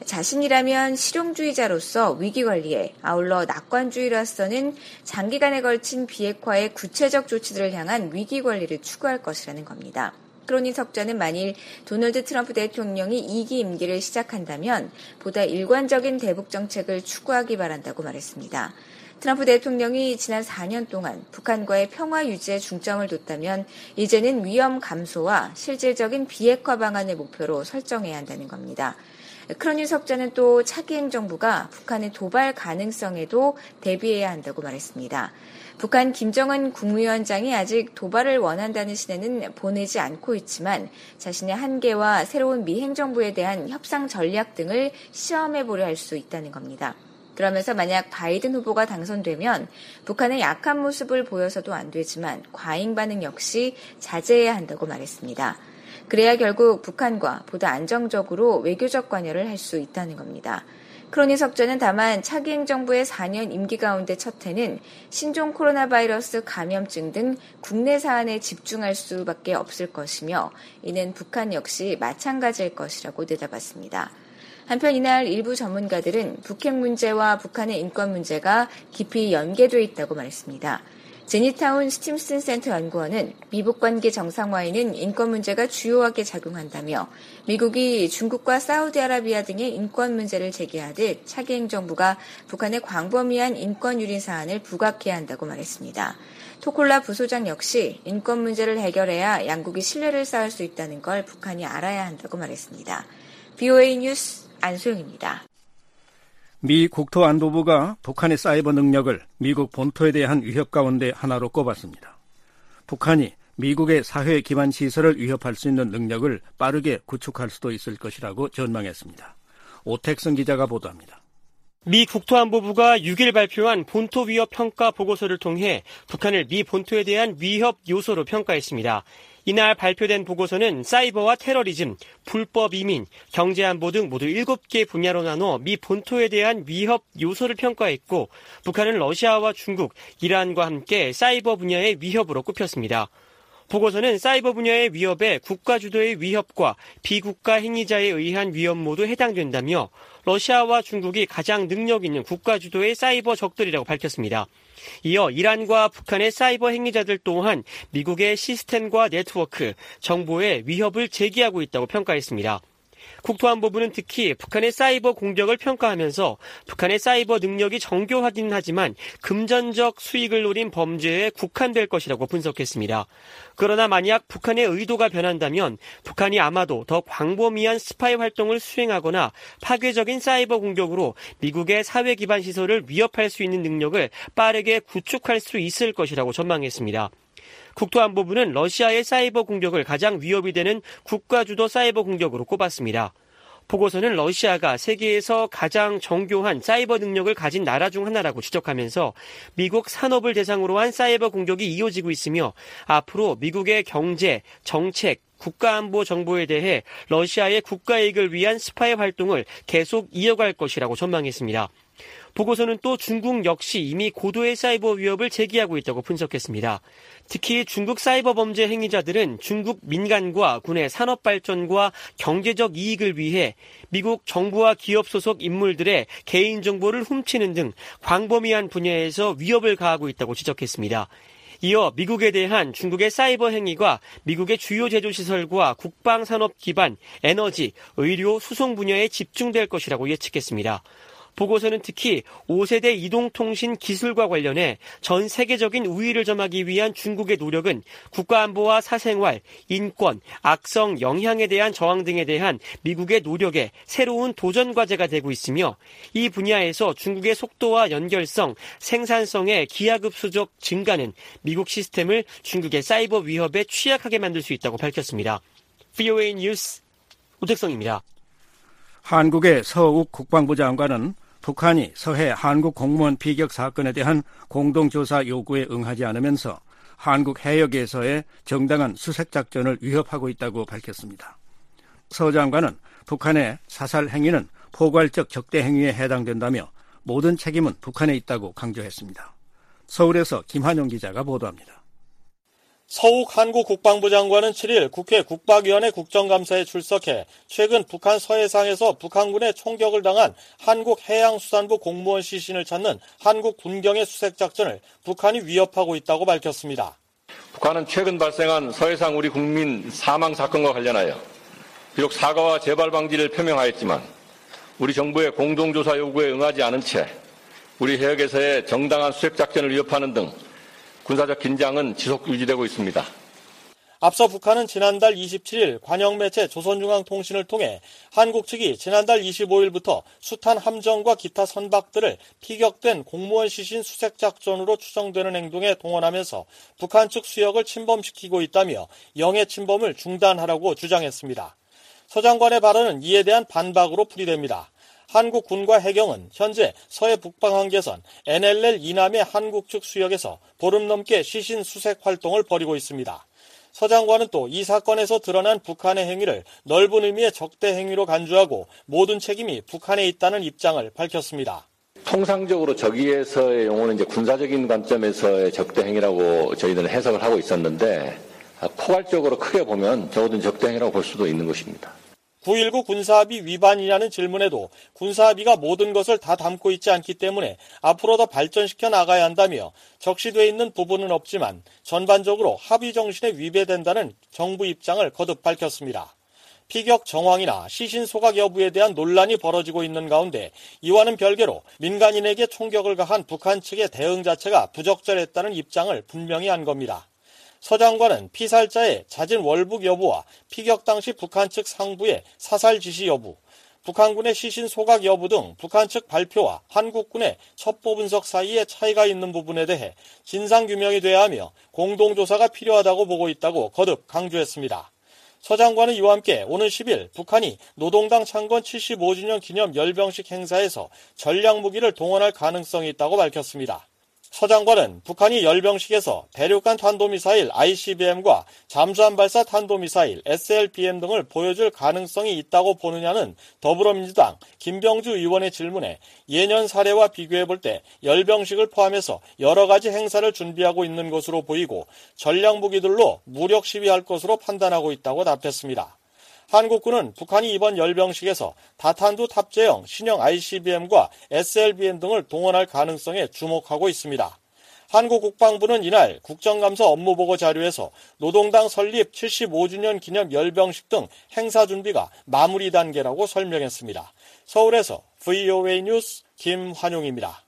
자신이라면 실용주의자로서 위기 관리에 아울러 낙관주의로서는 장기간에 걸친 비핵화의 구체적 조치들을 향한 위기 관리를 추구할 것이라는 겁니다. 크로닌 석좌는 만일 도널드 트럼프 대통령이 이 기 임기를 시작한다면 보다 일관적인 대북 정책을 추구하기 바란다고 말했습니다. 트럼프 대통령이 지난 사 년 동안 북한과의 평화 유지에 중점을 뒀다면 이제는 위험 감소와 실질적인 비핵화 방안을 목표로 설정해야 한다는 겁니다. 크로닌 석좌는 또 차기 행정부가 북한의 도발 가능성에도 대비해야 한다고 말했습니다. 북한 김정은 국무위원장이 아직 도발을 원한다는 신호는 보내지 않고 있지만 자신의 한계와 새로운 미 행정부에 대한 협상 전략 등을 시험해보려 할 수 있다는 겁니다. 그러면서 만약 바이든 후보가 당선되면 북한의 약한 모습을 보여서도 안 되지만 과잉 반응 역시 자제해야 한다고 말했습니다. 그래야 결국 북한과 보다 안정적으로 외교적 관여를 할 수 있다는 겁니다. 크로닌 석좌는 다만 차기 행정부의 사 년 임기 가운데 첫 해는 신종 코로나 바이러스 감염증 등 국내 사안에 집중할 수밖에 없을 것이며 이는 북한 역시 마찬가지일 것이라고 내다봤습니다. 한편 이날 일부 전문가들은 북핵 문제와 북한의 인권 문제가 깊이 연계돼 있다고 말했습니다. 제니타운 스팀슨 센터 연구원은 미북 관계 정상화에는 인권 문제가 주요하게 작용한다며 미국이 중국과 사우디아라비아 등의 인권 문제를 제기하듯 차기 행정부가 북한의 광범위한 인권 유린 사안을 부각해야 한다고 말했습니다. 토콜라 부소장 역시 인권 문제를 해결해야 양국이 신뢰를 쌓을 수 있다는 걸 북한이 알아야 한다고 말했습니다. 비오에이 뉴스 안소영입니다. 미 국토안보부가 북한의 사이버 능력을 미국 본토에 대한 위협 가운데 하나로 꼽았습니다. 북한이 미국의 사회 기반 시설을 위협할 수 있는 능력을 빠르게 구축할 수도 있을 것이라고 전망했습니다. 오택성 기자가 보도합니다. 미 국토안보부가 육 일 발표한 본토 위협 평가 보고서를 통해 북한을 미 본토에 대한 위협 요소로 평가했습니다. 이날 발표된 보고서는 사이버와 테러리즘, 불법 이민, 경제안보 등 모두 일곱 개 분야로 나눠 미 본토에 대한 위협 요소를 평가했고 북한은 러시아와 중국, 이란과 함께 사이버 분야의 위협으로 꼽혔습니다. 보고서는 사이버 분야의 위협에 국가 주도의 위협과 비국가 행위자에 의한 위협 모두 해당된다며 러시아와 중국이 가장 능력 있는 국가 주도의 사이버 적들이라고 밝혔습니다. 이어 이란과 북한의 사이버 행위자들 또한 미국의 시스템과 네트워크, 정보에 위협을 제기하고 있다고 평가했습니다. 국토안보부는 특히 북한의 사이버 공격을 평가하면서 북한의 사이버 능력이 정교하긴 하지만 금전적 수익을 노린 범죄에 국한될 것이라고 분석했습니다. 그러나 만약 북한의 의도가 변한다면 북한이 아마도 더 광범위한 스파이 활동을 수행하거나 파괴적인 사이버 공격으로 미국의 사회 기반 시설을 위협할 수 있는 능력을 빠르게 구축할 수 있을 것이라고 전망했습니다. 국토안보부는 러시아의 사이버 공격을 가장 위협이 되는 국가주도 사이버 공격으로 꼽았습니다. 보고서는 러시아가 세계에서 가장 정교한 사이버 능력을 가진 나라 중 하나라고 지적하면서 미국 산업을 대상으로 한 사이버 공격이 이어지고 있으며 앞으로 미국의 경제, 정책, 국가안보 정보에 대해 러시아의 국가이익을 위한 스파이 활동을 계속 이어갈 것이라고 전망했습니다. 보고서는 또 중국 역시 이미 고도의 사이버 위협을 제기하고 있다고 분석했습니다. 특히 중국 사이버 범죄 행위자들은 중국 민간과 군의 산업 발전과 경제적 이익을 위해 미국 정부와 기업 소속 인물들의 개인정보를 훔치는 등 광범위한 분야에서 위협을 가하고 있다고 지적했습니다. 이어 미국에 대한 중국의 사이버 행위가 미국의 주요 제조시설과 국방산업 기반, 에너지, 의료, 수송 분야에 집중될 것이라고 예측했습니다. 보고서는 특히 오 세대 이동통신 기술과 관련해 전 세계적인 우위를 점하기 위한 중국의 노력은 국가안보와 사생활, 인권, 악성 영향에 대한 저항 등에 대한 미국의 노력에 새로운 도전 과제가 되고 있으며 이 분야에서 중국의 속도와 연결성, 생산성의 기하급수적 증가는 미국 시스템을 중국의 사이버 위협에 취약하게 만들 수 있다고 밝혔습니다. 브이오에이 뉴스 오택성입니다. 한국의 서욱 국방부 장관은 북한이 서해 한국 공무원 피격 사건에 대한 공동조사 요구에 응하지 않으면서 한국 해역에서의 정당한 수색작전을 위협하고 있다고 밝혔습니다. 서 장관은 북한의 사살 행위는 포괄적 적대 행위에 해당된다며 모든 책임은 북한에 있다고 강조했습니다. 서울에서 김한용 기자가 보도합니다. 서욱 한국 국방부 장관은 칠 일 국회 국방위원회 국정감사에 출석해 최근 북한 서해상에서 북한군의 총격을 당한 한국 해양수산부 공무원 시신을 찾는 한국 군경의 수색작전을 북한이 위협하고 있다고 밝혔습니다. 북한은 최근 발생한 서해상 우리 국민 사망 사건과 관련하여 비록 사과와 재발 방지를 표명하였지만 우리 정부의 공동조사 요구에 응하지 않은 채 우리 해역에서의 정당한 수색작전을 위협하는 등 군사적 긴장은 지속 유지되고 있습니다. 앞서 북한은 지난달 이십칠 일 관영 매체 조선중앙통신을 통해 한국 측이 지난달 이십오 일부터 숱한 함정과 기타 선박들을 피격된 공무원 시신 수색작전으로 추정되는 행동에 동원하면서 북한 측 수역을 침범시키고 있다며 영해 침범을 중단하라고 주장했습니다. 서 장관의 발언은 이에 대한 반박으로 풀이됩니다. 한국 군과 해경은 현재 서해 북방 한계선 엔엘엘 이남의 한국 측 수역에서 보름 넘게 시신 수색 활동을 벌이고 있습니다. 서 장관은 또 이 사건에서 드러난 북한의 행위를 넓은 의미의 적대 행위로 간주하고 모든 책임이 북한에 있다는 입장을 밝혔습니다. 통상적으로 저기에서의 용어는 이제 군사적인 관점에서의 적대 행위라고 저희들은 해석을 하고 있었는데 포괄적으로 크게 보면 적어도 적대 행위라고 볼 수도 있는 것입니다. 구일구 군사합의 위반이냐는 질문에도 군사합의가 모든 것을 다 담고 있지 않기 때문에 앞으로 더 발전시켜 나가야 한다며 적시돼 있는 부분은 없지만 전반적으로 합의 정신에 위배된다는 정부 입장을 거듭 밝혔습니다. 피격 정황이나 시신 소각 여부에 대한 논란이 벌어지고 있는 가운데 이와는 별개로 민간인에게 총격을 가한 북한 측의 대응 자체가 부적절했다는 입장을 분명히 한 겁니다. 서 장관은 피살자의 잦은 월북 여부와 피격 당시 북한 측 상부의 사살 지시 여부, 북한군의 시신 소각 여부 등 북한 측 발표와 한국군의 첩보 분석 사이에 차이가 있는 부분에 대해 진상규명이 돼야 하며 공동조사가 필요하다고 보고 있다고 거듭 강조했습니다. 서 장관은 이와 함께 오는 십 일 북한이 노동당 창건 칠십오 주년 기념 열병식 행사에서 전략무기를 동원할 가능성이 있다고 밝혔습니다. 서 장관은 북한이 열병식에서 대륙간 탄도미사일 아이씨비엠과 잠수함 발사 탄도미사일 에스엘비엠 등을 보여줄 가능성이 있다고 보느냐는 더불어민주당 김병주 의원의 질문에 예년 사례와 비교해볼 때 열병식을 포함해서 여러 가지 행사를 준비하고 있는 것으로 보이고 전략무기들로 무력 시위할 것으로 판단하고 있다고 답했습니다. 한국군은 북한이 이번 열병식에서 다탄두 탑재형 신형 아이씨비엠과 에스엘비엠 등을 동원할 가능성에 주목하고 있습니다. 한국 국방부는 이날 국정감사 업무보고 자료에서 노동당 설립 칠십오 주년 기념 열병식 등 행사 준비가 마무리 단계라고 설명했습니다. 서울에서 브이오에이 뉴스 김환용입니다.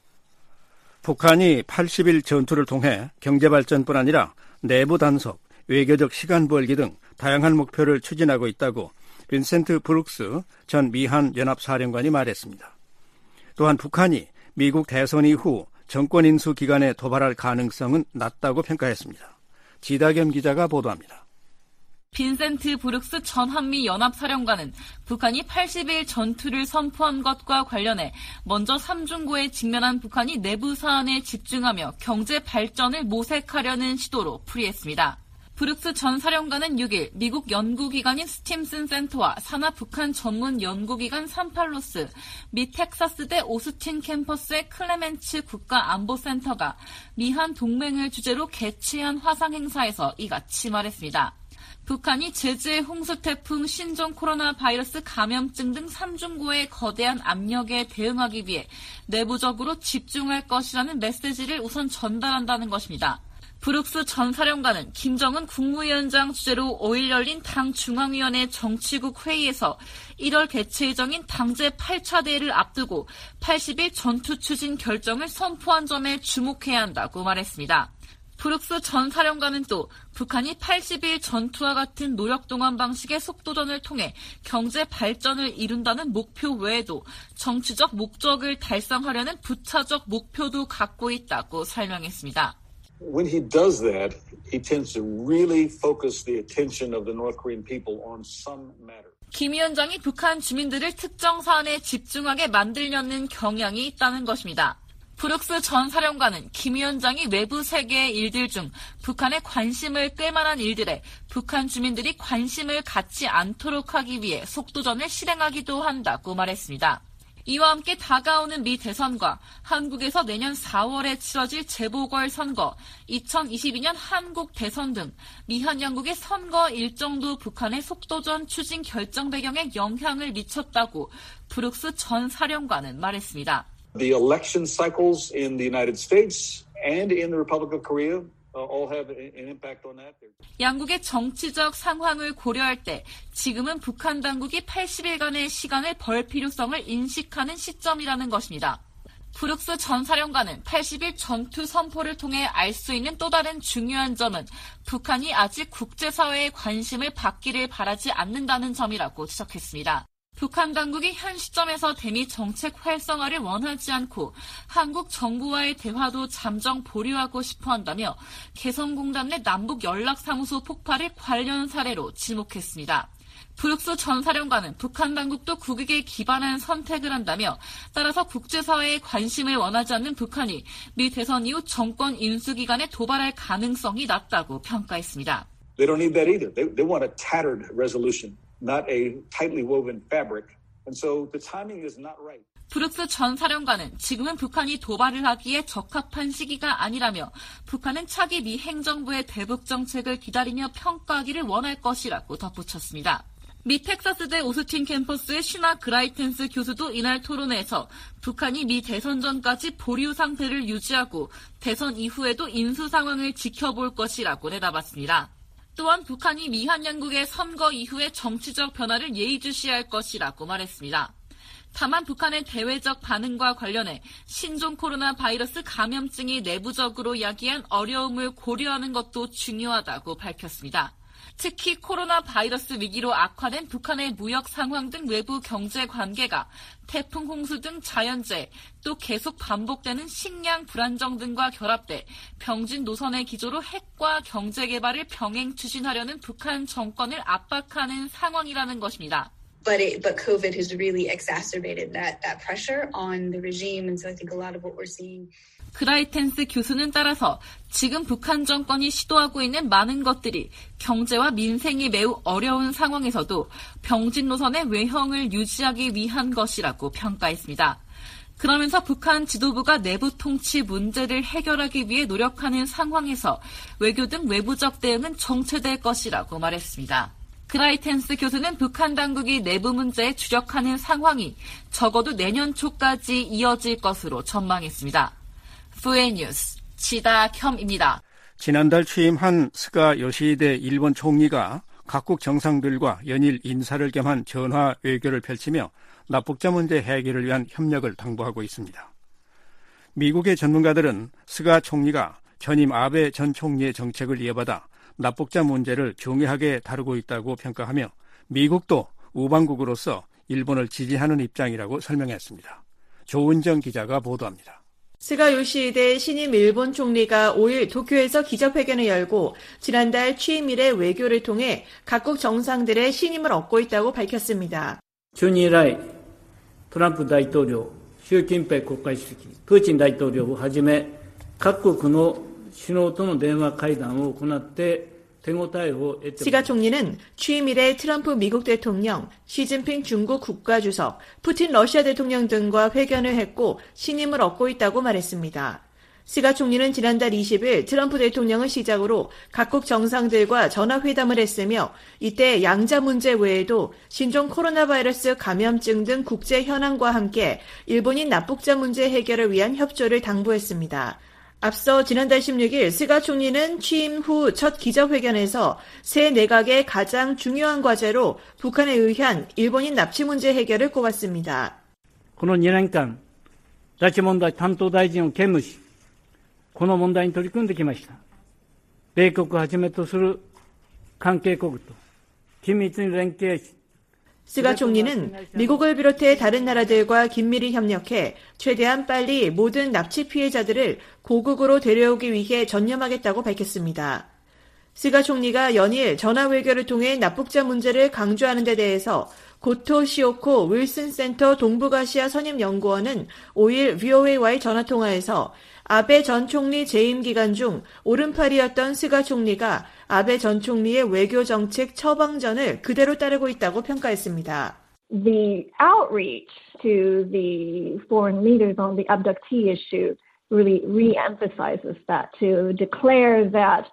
북한이 팔십 일 전투를 통해 경제발전뿐 아니라 내부 단속, 외교적 시간 벌기 등 다양한 목표를 추진하고 있다고 빈센트 브룩스 전 미한 연합사령관이 말했습니다. 또한 북한이 미국 대선 이후 정권 인수 기간에 도발할 가능성은 낮다고 평가했습니다. 지다겸 기자가 보도합니다. 빈센트 브룩스 전 한미 연합사령관은 북한이 팔십 일 전투를 선포한 것과 관련해 먼저 삼중고에 직면한 북한이 내부 사안에 집중하며 경제 발전을 모색하려는 시도로 풀이했습니다. 브룩스 전 사령관은 육 일 미국 연구기관인 스팀슨 센터와 산하 북한 전문 연구기관 산팔로스, 미 텍사스대 오스틴 캠퍼스의 클레멘츠 국가안보센터가 미한 동맹을 주제로 개최한 화상 행사에서 이같이 말했습니다. 북한이 제재, 홍수 태풍, 신종 코로나 바이러스 감염증 등 삼중고의 거대한 압력에 대응하기 위해 내부적으로 집중할 것이라는 메시지를 우선 전달한다는 것입니다. 브룩스 전 사령관은 김정은 국무위원장 주재로 오 일 열린 당 중앙위원회 정치국 회의에서 일월 개최 예정인 당제 팔 차 대회를 앞두고 팔십 일 전투 추진 결정을 선포한 점에 주목해야 한다고 말했습니다. 브룩스 전 사령관은 또 북한이 팔십 일 전투와 같은 노력 동원 방식의 속도전을 통해 경제 발전을 이룬다는 목표 외에도 정치적 목적을 달성하려는 부차적 목표도 갖고 있다고 설명했습니다. When he does that, he tends to really focus the attention of the North Korean people on some matter. 김 위원장이 북한 주민들을 특정 사안에 집중하게 만들려는 경향이 있다는 것입니다. 브룩스 전 사령관은 김 위원장이 외부 세계의 일들 중 북한에 관심을 끌 만한 일들에 북한 주민들이 관심을 갖지 않도록 하기 위해 속도전을 실행하기도 한다고 말했습니다. 이와 함께 다가오는 미 대선과 한국에서 내년 사월에 치러질 재보궐선거, 이천이십이 년 한국 대선 등 미한 양국의 선거 일정도 북한의 속도전 추진 결정 배경에 영향을 미쳤다고 브룩스 전 사령관은 말했습니다. The election cycles in the United States and in the Republic of Korea all have an impact on that. 양국의 정치적 상황을 고려할 때 지금은 북한 당국이 팔십 일간의 시간을 벌 필요성을 인식하는 시점이라는 것입니다. 브룩스 전 사령관은 팔십 일 전투 선포를 통해 알 수 있는 또 다른 중요한 점은 북한이 아직 국제사회의 관심을 받기를 바라지 않는다는 점이라고 지적했습니다. 북한 당국이 현 시점에서 대미 정책 활성화를 원하지 않고 한국 정부와의 대화도 잠정 보류하고 싶어 한다며 개성공단 내 남북 연락사무소 폭발을 관련 사례로 지목했습니다. 브룩스 전 사령관은 북한 당국도 국익에 기반한 선택을 한다며 따라서 국제사회의 관심을 원하지 않는 북한이 미 대선 이후 정권 인수기간에 도발할 가능성이 낮다고 평가했습니다. They don't need that either. They, they want a tattered resolution. Not a tightly woven fabric. And so the timing is not right. 브룩스 전 사령관은 지금은 북한이 도발을 하기에 적합한 시기가 아니라며 북한은 차기 미 행정부의 대북 정책을 기다리며 평가하기를 원할 것이라고 덧붙였습니다. 미 텍사스대 오스틴 캠퍼스의 시나 그라이텐스 교수도 이날 토론회에서 북한이 미 대선 전까지 보류 상태를 유지하고 대선 이후에도 인수 상황을 지켜볼 것이라고 내다봤습니다. 또한 북한이 미한 양국의 선거 이후의 정치적 변화를 예의주시할 것이라고 말했습니다. 다만 북한의 대외적 반응과 관련해 신종 코로나 바이러스 감염증이 내부적으로 야기한 어려움을 고려하는 것도 중요하다고 밝혔습니다. 특히 코로나 바이러스 위기로 악화된 북한의 무역 상황 등 외부 경제 관계가 태풍 홍수 등 자연재해, 또 계속 반복되는 식량 불안정 등과 결합돼 병진 노선의 기조로 핵과 경제 개발을 병행 추진하려는 북한 정권을 압박하는 상황이라는 것입니다. But it, but COVID has really exacerbated that that pressure on the regime, and so I think a lot of what we're seeing. 그라이텐스 교수는 따라서 지금 북한 정권이 시도하고 있는 많은 것들이 경제와 민생이 매우 어려운 상황에서도 병진 노선의 외형을 유지하기 위한 것이라고 평가했습니다. 그러면서 북한 지도부가 내부 통치 문제를 해결하기 위해 노력하는 상황에서 외교 등 외부적 대응은 정체될 것이라고 말했습니다. 그라이텐스 교수는 북한 당국이 내부 문제에 주력하는 상황이 적어도 내년 초까지 이어질 것으로 전망했습니다. 푸에 뉴스 지다켬입니다. 지난달 취임한 스가 요시히데 일본 총리가 각국 정상들과 연일 인사를 겸한 전화 외교를 펼치며 납북자 문제 해결을 위한 협력을 당부하고 있습니다. 미국의 전문가들은 스가 총리가 전임 아베 전 총리의 정책을 이어받아 납북자 문제를 중요하게 다루고 있다고 평가하며 미국도 우방국으로서 일본을 지지하는 입장이라고 설명했습니다. 조은정 기자가 보도합니다. 스가 요시히데 신임 일본 총리가 오일 도쿄에서 기자회견을 열고 지난달 취임 이래 외교를 통해 각국 정상들의 신임을 얻고 있다고 밝혔습니다. 就任以来、トランプ大統領、習近平国家主席、プーチン大統領をはじめ各国の首脳との電話会談を行って 스가 총리는 취임 이래 트럼프 미국 대통령, 시진핑 중국 국가주석, 푸틴 러시아 대통령 등과 회견을 했고 신임을 얻고 있다고 말했습니다. 스가 총리는 지난달 이십 일 트럼프 대통령을 시작으로 각국 정상들과 전화회담을 했으며 이때 양자 문제 외에도 신종 코로나 바이러스 감염증 등 국제 현안과 함께 일본인 납북자 문제 해결을 위한 협조를 당부했습니다. 앞서 지난달 십육 일 스가 총리는 취임 후 첫 기자회견에서 새 내각의 가장 중요한 과제로 북한에 의한 일본인 납치 문제 해결을 꼽았습니다. このにねんかん、拉致問題担当大臣を兼務し、この問題に取り組んできました。米国をはじめとする関係国と緊密に連携し、 스가 총리는 미국을 비롯해 다른 나라들과 긴밀히 협력해 최대한 빨리 모든 납치 피해자들을 고국으로 데려오기 위해 전념하겠다고 밝혔습니다. 스가 총리가 연일 전화 외교를 통해 납북자 문제를 강조하는 데 대해서 고토 시오코 윌슨 센터 동북아시아 선임연구원은 오일 브이오에이와의 전화통화에서 아베 전 총리 재임 기간 중 오른팔이었던 스가 총리가 아베 전 총리의 외교 정책 처방전을 그대로 따르고 있다고 평가했습니다. The outreach to the foreign leaders on the abductee issue really re-emphasizes that to declare that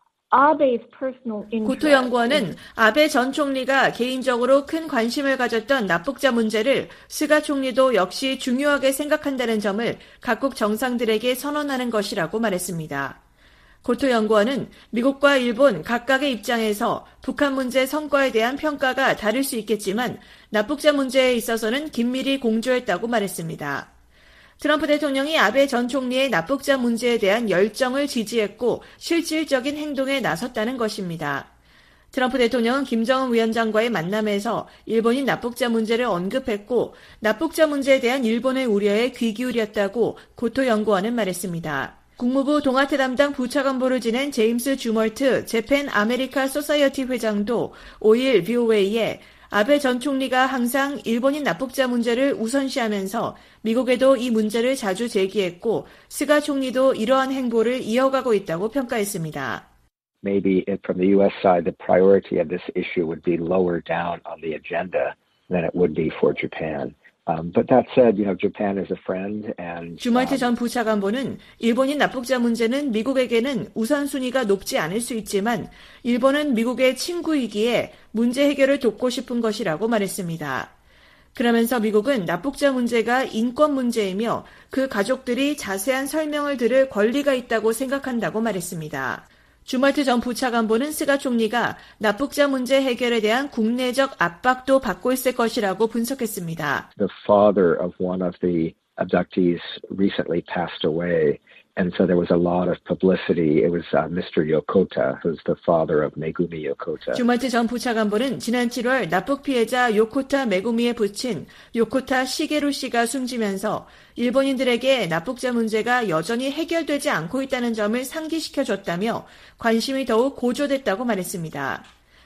고토 연구원은 아베 전 총리가 개인적으로 큰 관심을 가졌던 납북자 문제를 스가 총리도 역시 중요하게 생각한다는 점을 각국 정상들에게 선언하는 것이라고 말했습니다. 고토 연구원은 미국과 일본 각각의 입장에서 북한 문제 성과에 대한 평가가 다를 수 있겠지만 납북자 문제에 있어서는 긴밀히 공조했다고 말했습니다. 트럼프 대통령이 아베 전 총리의 납북자 문제에 대한 열정을 지지했고 실질적인 행동에 나섰다는 것입니다. 트럼프 대통령은 김정은 위원장과의 만남에서 일본인 납북자 문제를 언급했고 납북자 문제에 대한 일본의 우려에 귀 기울였다고 고토 연구원은 말했습니다. 국무부 동아태 담당 부차관보를 지낸 제임스 주멀트 재팬 아메리카 소사이어티 회장도 오일 브이오에이에 아베 전 총리가 항상 일본인 납북자 문제를 우선시하면서 미국에도 이 문제를 자주 제기했고 스가 총리도 이러한 행보를 이어가고 있다고 평가했습니다. Maybe from the U S side, the priority of this issue would be lower down on the agenda than it would be for Japan. Um, but that said, you know, Japan is a friend and 주멀트 전 부차관보는 일본인 납북자 문제는 미국에게는 우선순위가 높지 않을 수 있지만 일본은 미국의 친구이기에 문제 해결을 돕고 싶은 것이라고 말했습니다. 그러면서 미국은 납북자 문제가 인권 문제이며 그 가족들이 자세한 설명을 들을 권리가 있다고 생각한다고 말했습니다. 주멀트 전 부차관보는 스가 총리가 납북자 문제 해결에 대한 국내적 압박도 받고 있을 것이라고 분석했습니다. The father of one of the abductees recently passed away. And so there was a lot of publicity. It was uh, 미스터 Yokota, who's the father of Megumi Yokota. 주멀트 전 부차관보는 지난 칠월 납북 피해자 요코타 메구미의 부친 요코타 시게루 씨가 숨지면서 일본인들에게 납북자 문제가 여전히 해결되지 않고 있다는 점을 상기시켜줬다며 관심이 더욱 고조됐다고 말했습니다.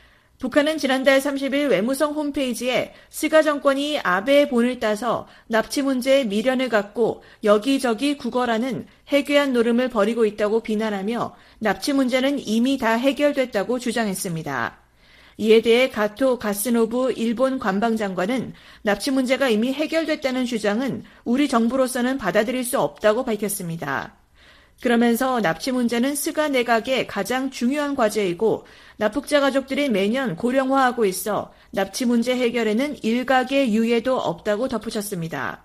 북한은 지난달 삼십일 외무성 홈페이지에 스가 정권이 아베의 본을 따서 납치 문제에 미련을 갖고 여기저기 구걸하는 해괴한 노름을 벌이고 있다고 비난하며 납치 문제는 이미 다 해결됐다고 주장했습니다. 이에 대해 가토 가스노부 일본 관방장관은 납치 문제가 이미 해결됐다는 주장은 우리 정부로서는 받아들일 수 없다고 밝혔습니다. 그러면서 납치 문제는 스가 내각의 가장 중요한 과제이고 납북자 가족들이 매년 고령화하고 있어 납치 문제 해결에는 일각의 유예도 없다고 덧붙였습니다.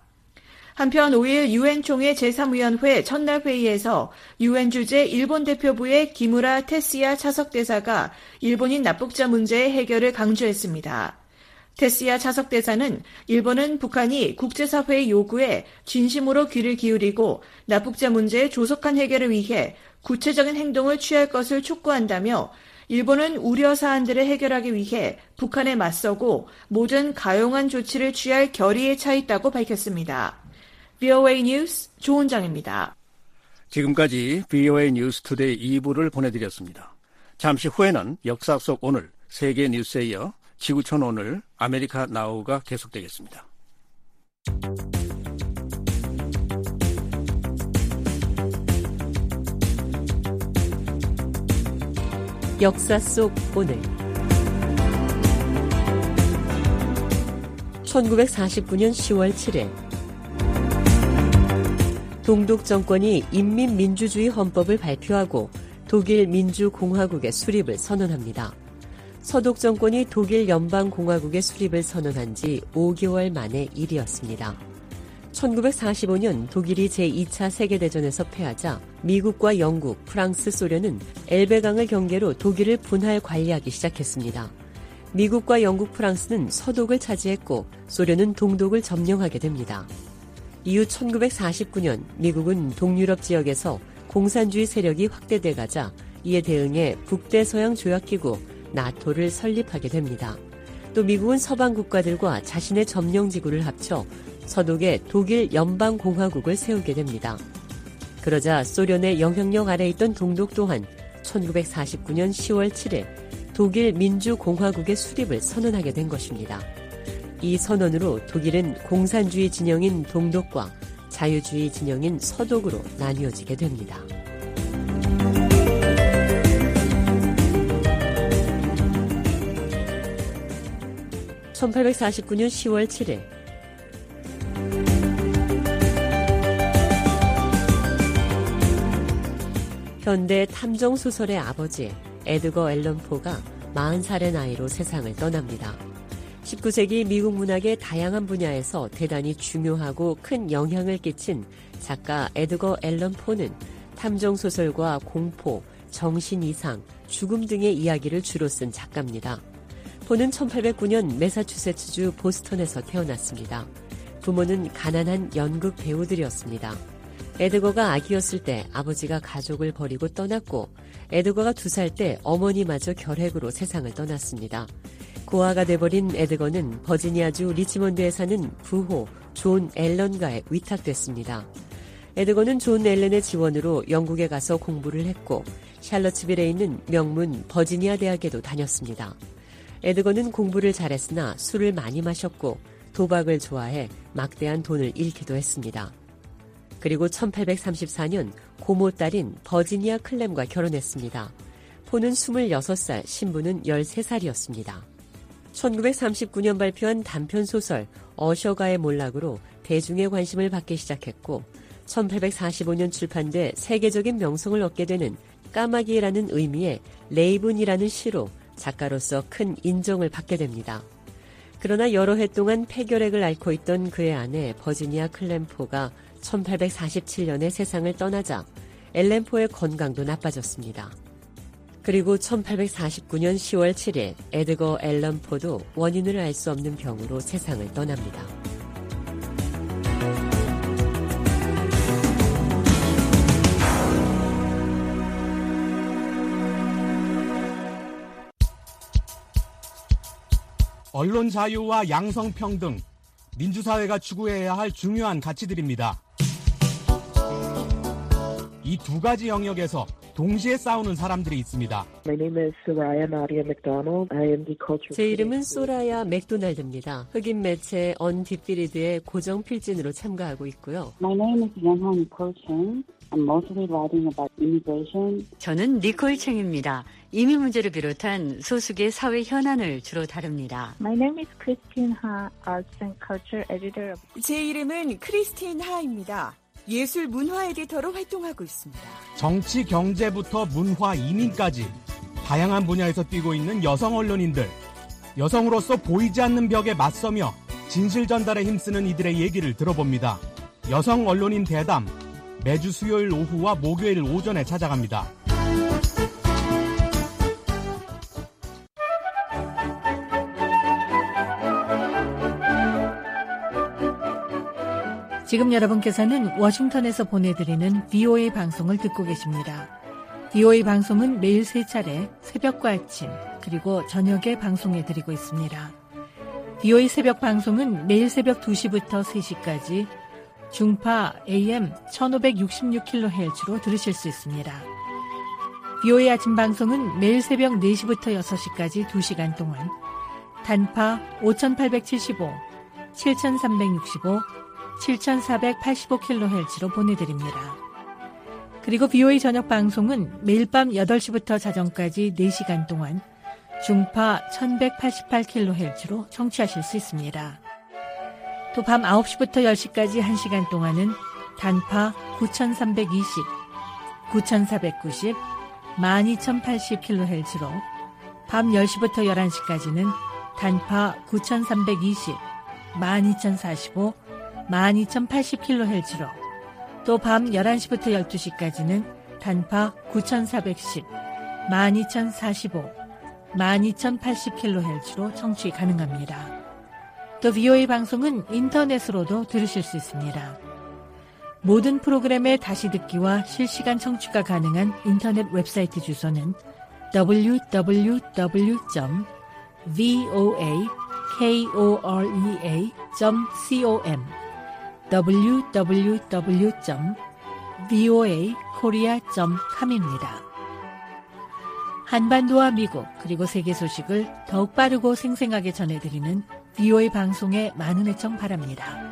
한편 오일 유엔 총회 제삼 위원회 첫날 회의에서 유엔 주재 일본 대표부의 기무라 테스야 차석대사가 일본인 납북자 문제의 해결을 강조했습니다. 테스야 차석대사는 일본은 북한이 국제사회의 요구에 진심으로 귀를 기울이고 납북자 문제의 조속한 해결을 위해 구체적인 행동을 취할 것을 촉구한다며 일본은 우려 사안들을 해결하기 위해 북한에 맞서고 모든 가용한 조치를 취할 결의에 차 있다고 밝혔습니다. 브이오에이 뉴스 조은정입니다. 지금까지 브이오에이 뉴스 투데이 이 부를 보내드렸습니다. 잠시 후에는 역사 속 오늘 세계 뉴스에 이어 지구촌 오늘 아메리카 나우가 계속되겠습니다. 역사 속 오늘 천구백사십구년 시월 칠일 동독 정권이 인민민주주의 헌법을 발표하고 독일 민주공화국의 수립을 선언합니다. 서독 정권이 독일 연방공화국의 수립을 선언한 지 오 개월 만의 일이었습니다. 천구백사십오년 독일이 제이차 세계대전에서 패하자 미국과 영국, 프랑스, 소련은 엘베강을 경계로 독일을 분할 관리하기 시작했습니다. 미국과 영국, 프랑스는 서독을 차지했고 소련은 동독을 점령하게 됩니다. 이후 천구백사십구년 미국은 동유럽 지역에서 공산주의 세력이 확대돼 가자 이에 대응해 북대서양 조약기구 나토를 설립하게 됩니다. 또 미국은 서방 국가들과 자신의 점령지구를 합쳐 서독에 독일 연방공화국을 세우게 됩니다. 그러자 소련의 영향력 아래 있던 동독 또한 천구백사십구년 시월 칠일 독일 민주공화국의 수립을 선언하게 된 것입니다. 이 선언으로 독일은 공산주의 진영인 동독과 자유주의 진영인 서독으로 나뉘어지게 됩니다. 천팔백사십구 년 시월 칠일 현대 탐정소설의 아버지 에드거 앨런 포가 마흔 살의 나이로 세상을 떠납니다. 십구 세기 미국 문학의 다양한 분야에서 대단히 중요하고 큰 영향을 끼친 작가 에드거 앨런 포는 탐정소설과 공포, 정신이상, 죽음 등의 이야기를 주로 쓴 작가입니다. 포는 천팔백구 년 매사추세츠주 보스턴에서 태어났습니다. 부모는 가난한 연극 배우들이었습니다. 에드거가 아기였을 때 아버지가 가족을 버리고 떠났고 에드거가 두 살 때 어머니마저 결핵으로 세상을 떠났습니다. 고아가 돼버린 에드거는 버지니아주 리치몬드에 사는 부호 존 앨런가에 위탁됐습니다. 에드거는 존 앨런의 지원으로 영국에 가서 공부를 했고 샬럿츠빌에 있는 명문 버지니아 대학에도 다녔습니다. 에드거는 공부를 잘했으나 술을 많이 마셨고 도박을 좋아해 막대한 돈을 잃기도 했습니다. 그리고 천팔백삼십사 년 고모 딸인 버지니아 클램과 결혼했습니다. 포는 스물여섯 살, 신부는 열세 살이었습니다. 천구백삼십구 년 발표한 단편소설 어셔가의 몰락으로 대중의 관심을 받기 시작했고 천팔백사십오 년 출판돼 세계적인 명성을 얻게 되는 까마귀라는 의미의 레이븐이라는 시로 작가로서 큰 인정을 받게 됩니다. 그러나 여러 해 동안 폐결핵을 앓고 있던 그의 아내 버지니아 클램포가 천팔백사십칠 년에 세상을 떠나자 앨런포의 건강도 나빠졌습니다. 그리고 천팔백사십구 년 시월 칠일 에드거 앨런 포도 원인을 알 수 없는 병으로 세상을 떠납니다. 언론 자유와 양성평등, 민주사회가 추구해야 할 중요한 가치들입니다. 이 두 가지 영역에서 동시에 싸우는 사람들이 있습니다. 제 이름은 소라야 맥도날드입니다. 흑인 매체 언디피리드의 고정 필진으로 참가하고 있고요. My name is Young Nicole Chang. I'm mostly writing about immigration. 저는 니콜 챙입니다. 이민 문제를 비롯한 소수의 사회 현안을 주로 다룹니다. My name is Christine Ha, Arts and Culture Editor. 제 이름은 크리스틴 하입니다. 예술 문화 에디터로 활동하고 있습니다. 정치, 경제부터 문화, 이민까지 다양한 분야에서 뛰고 있는 여성 언론인들, 여성으로서 보이지 않는 벽에 맞서며 진실 전달에 힘쓰는 이들의 얘기를 들어봅니다. 여성 언론인 대담, 매주 수요일 오후와 목요일 오전에 찾아갑니다. 지금 여러분께서는 워싱턴에서 보내드리는 브이오에이 방송을 듣고 계십니다. 브이오에이 방송은 매일 세 차례 새벽과 아침 그리고 저녁에 방송해드리고 있습니다. 브이오에이 새벽 방송은 매일 새벽 두 시부터 세 시까지 중파 에이엠 천오백육십육 킬로헤르츠로 들으실 수 있습니다. 브이오에이 아침 방송은 매일 새벽 네 시부터 여섯 시까지 두 시간 동안 단파 오천팔백칠십오, 칠천삼백육십오, 칠천사백팔십오 킬로헤르츠로 보내드립니다. 그리고 브이오에이 저녁 방송은 매일 밤 여덟 시부터 자정까지 네 시간 동안 중파 천백팔십팔 킬로헤르츠로 청취하실 수 있습니다. 또 밤 아홉 시부터 열 시까지 한 시간 동안은 단파 구천삼백이십, 구천사백구십, 만 이천팔십 킬로헤르츠로 밤 열 시부터 열한 시까지는 단파 구천삼백이십, 만 이천사십오, 만 이천팔십 킬로헤르츠로 또 밤 열한 시부터 열두 시까지는 단파 구천사백십, 만 이천사십오, 만 이천팔십 킬로헤르츠로 청취 가능합니다. 또 브이오에이 방송은 인터넷으로도 들으실 수 있습니다. 모든 프로그램의 다시 듣기와 실시간 청취가 가능한 인터넷 웹사이트 주소는 더블유 더블유 더블유 점 브이오에이 코리아 점 컴 더블유 더블유 더블유 점 브이오에이 코리아 점 컴입니다. 한반도와 미국 그리고 세계 소식을 더욱 빠르고 생생하게 전해드리는 비오에이 방송에 많은 애청 바랍니다.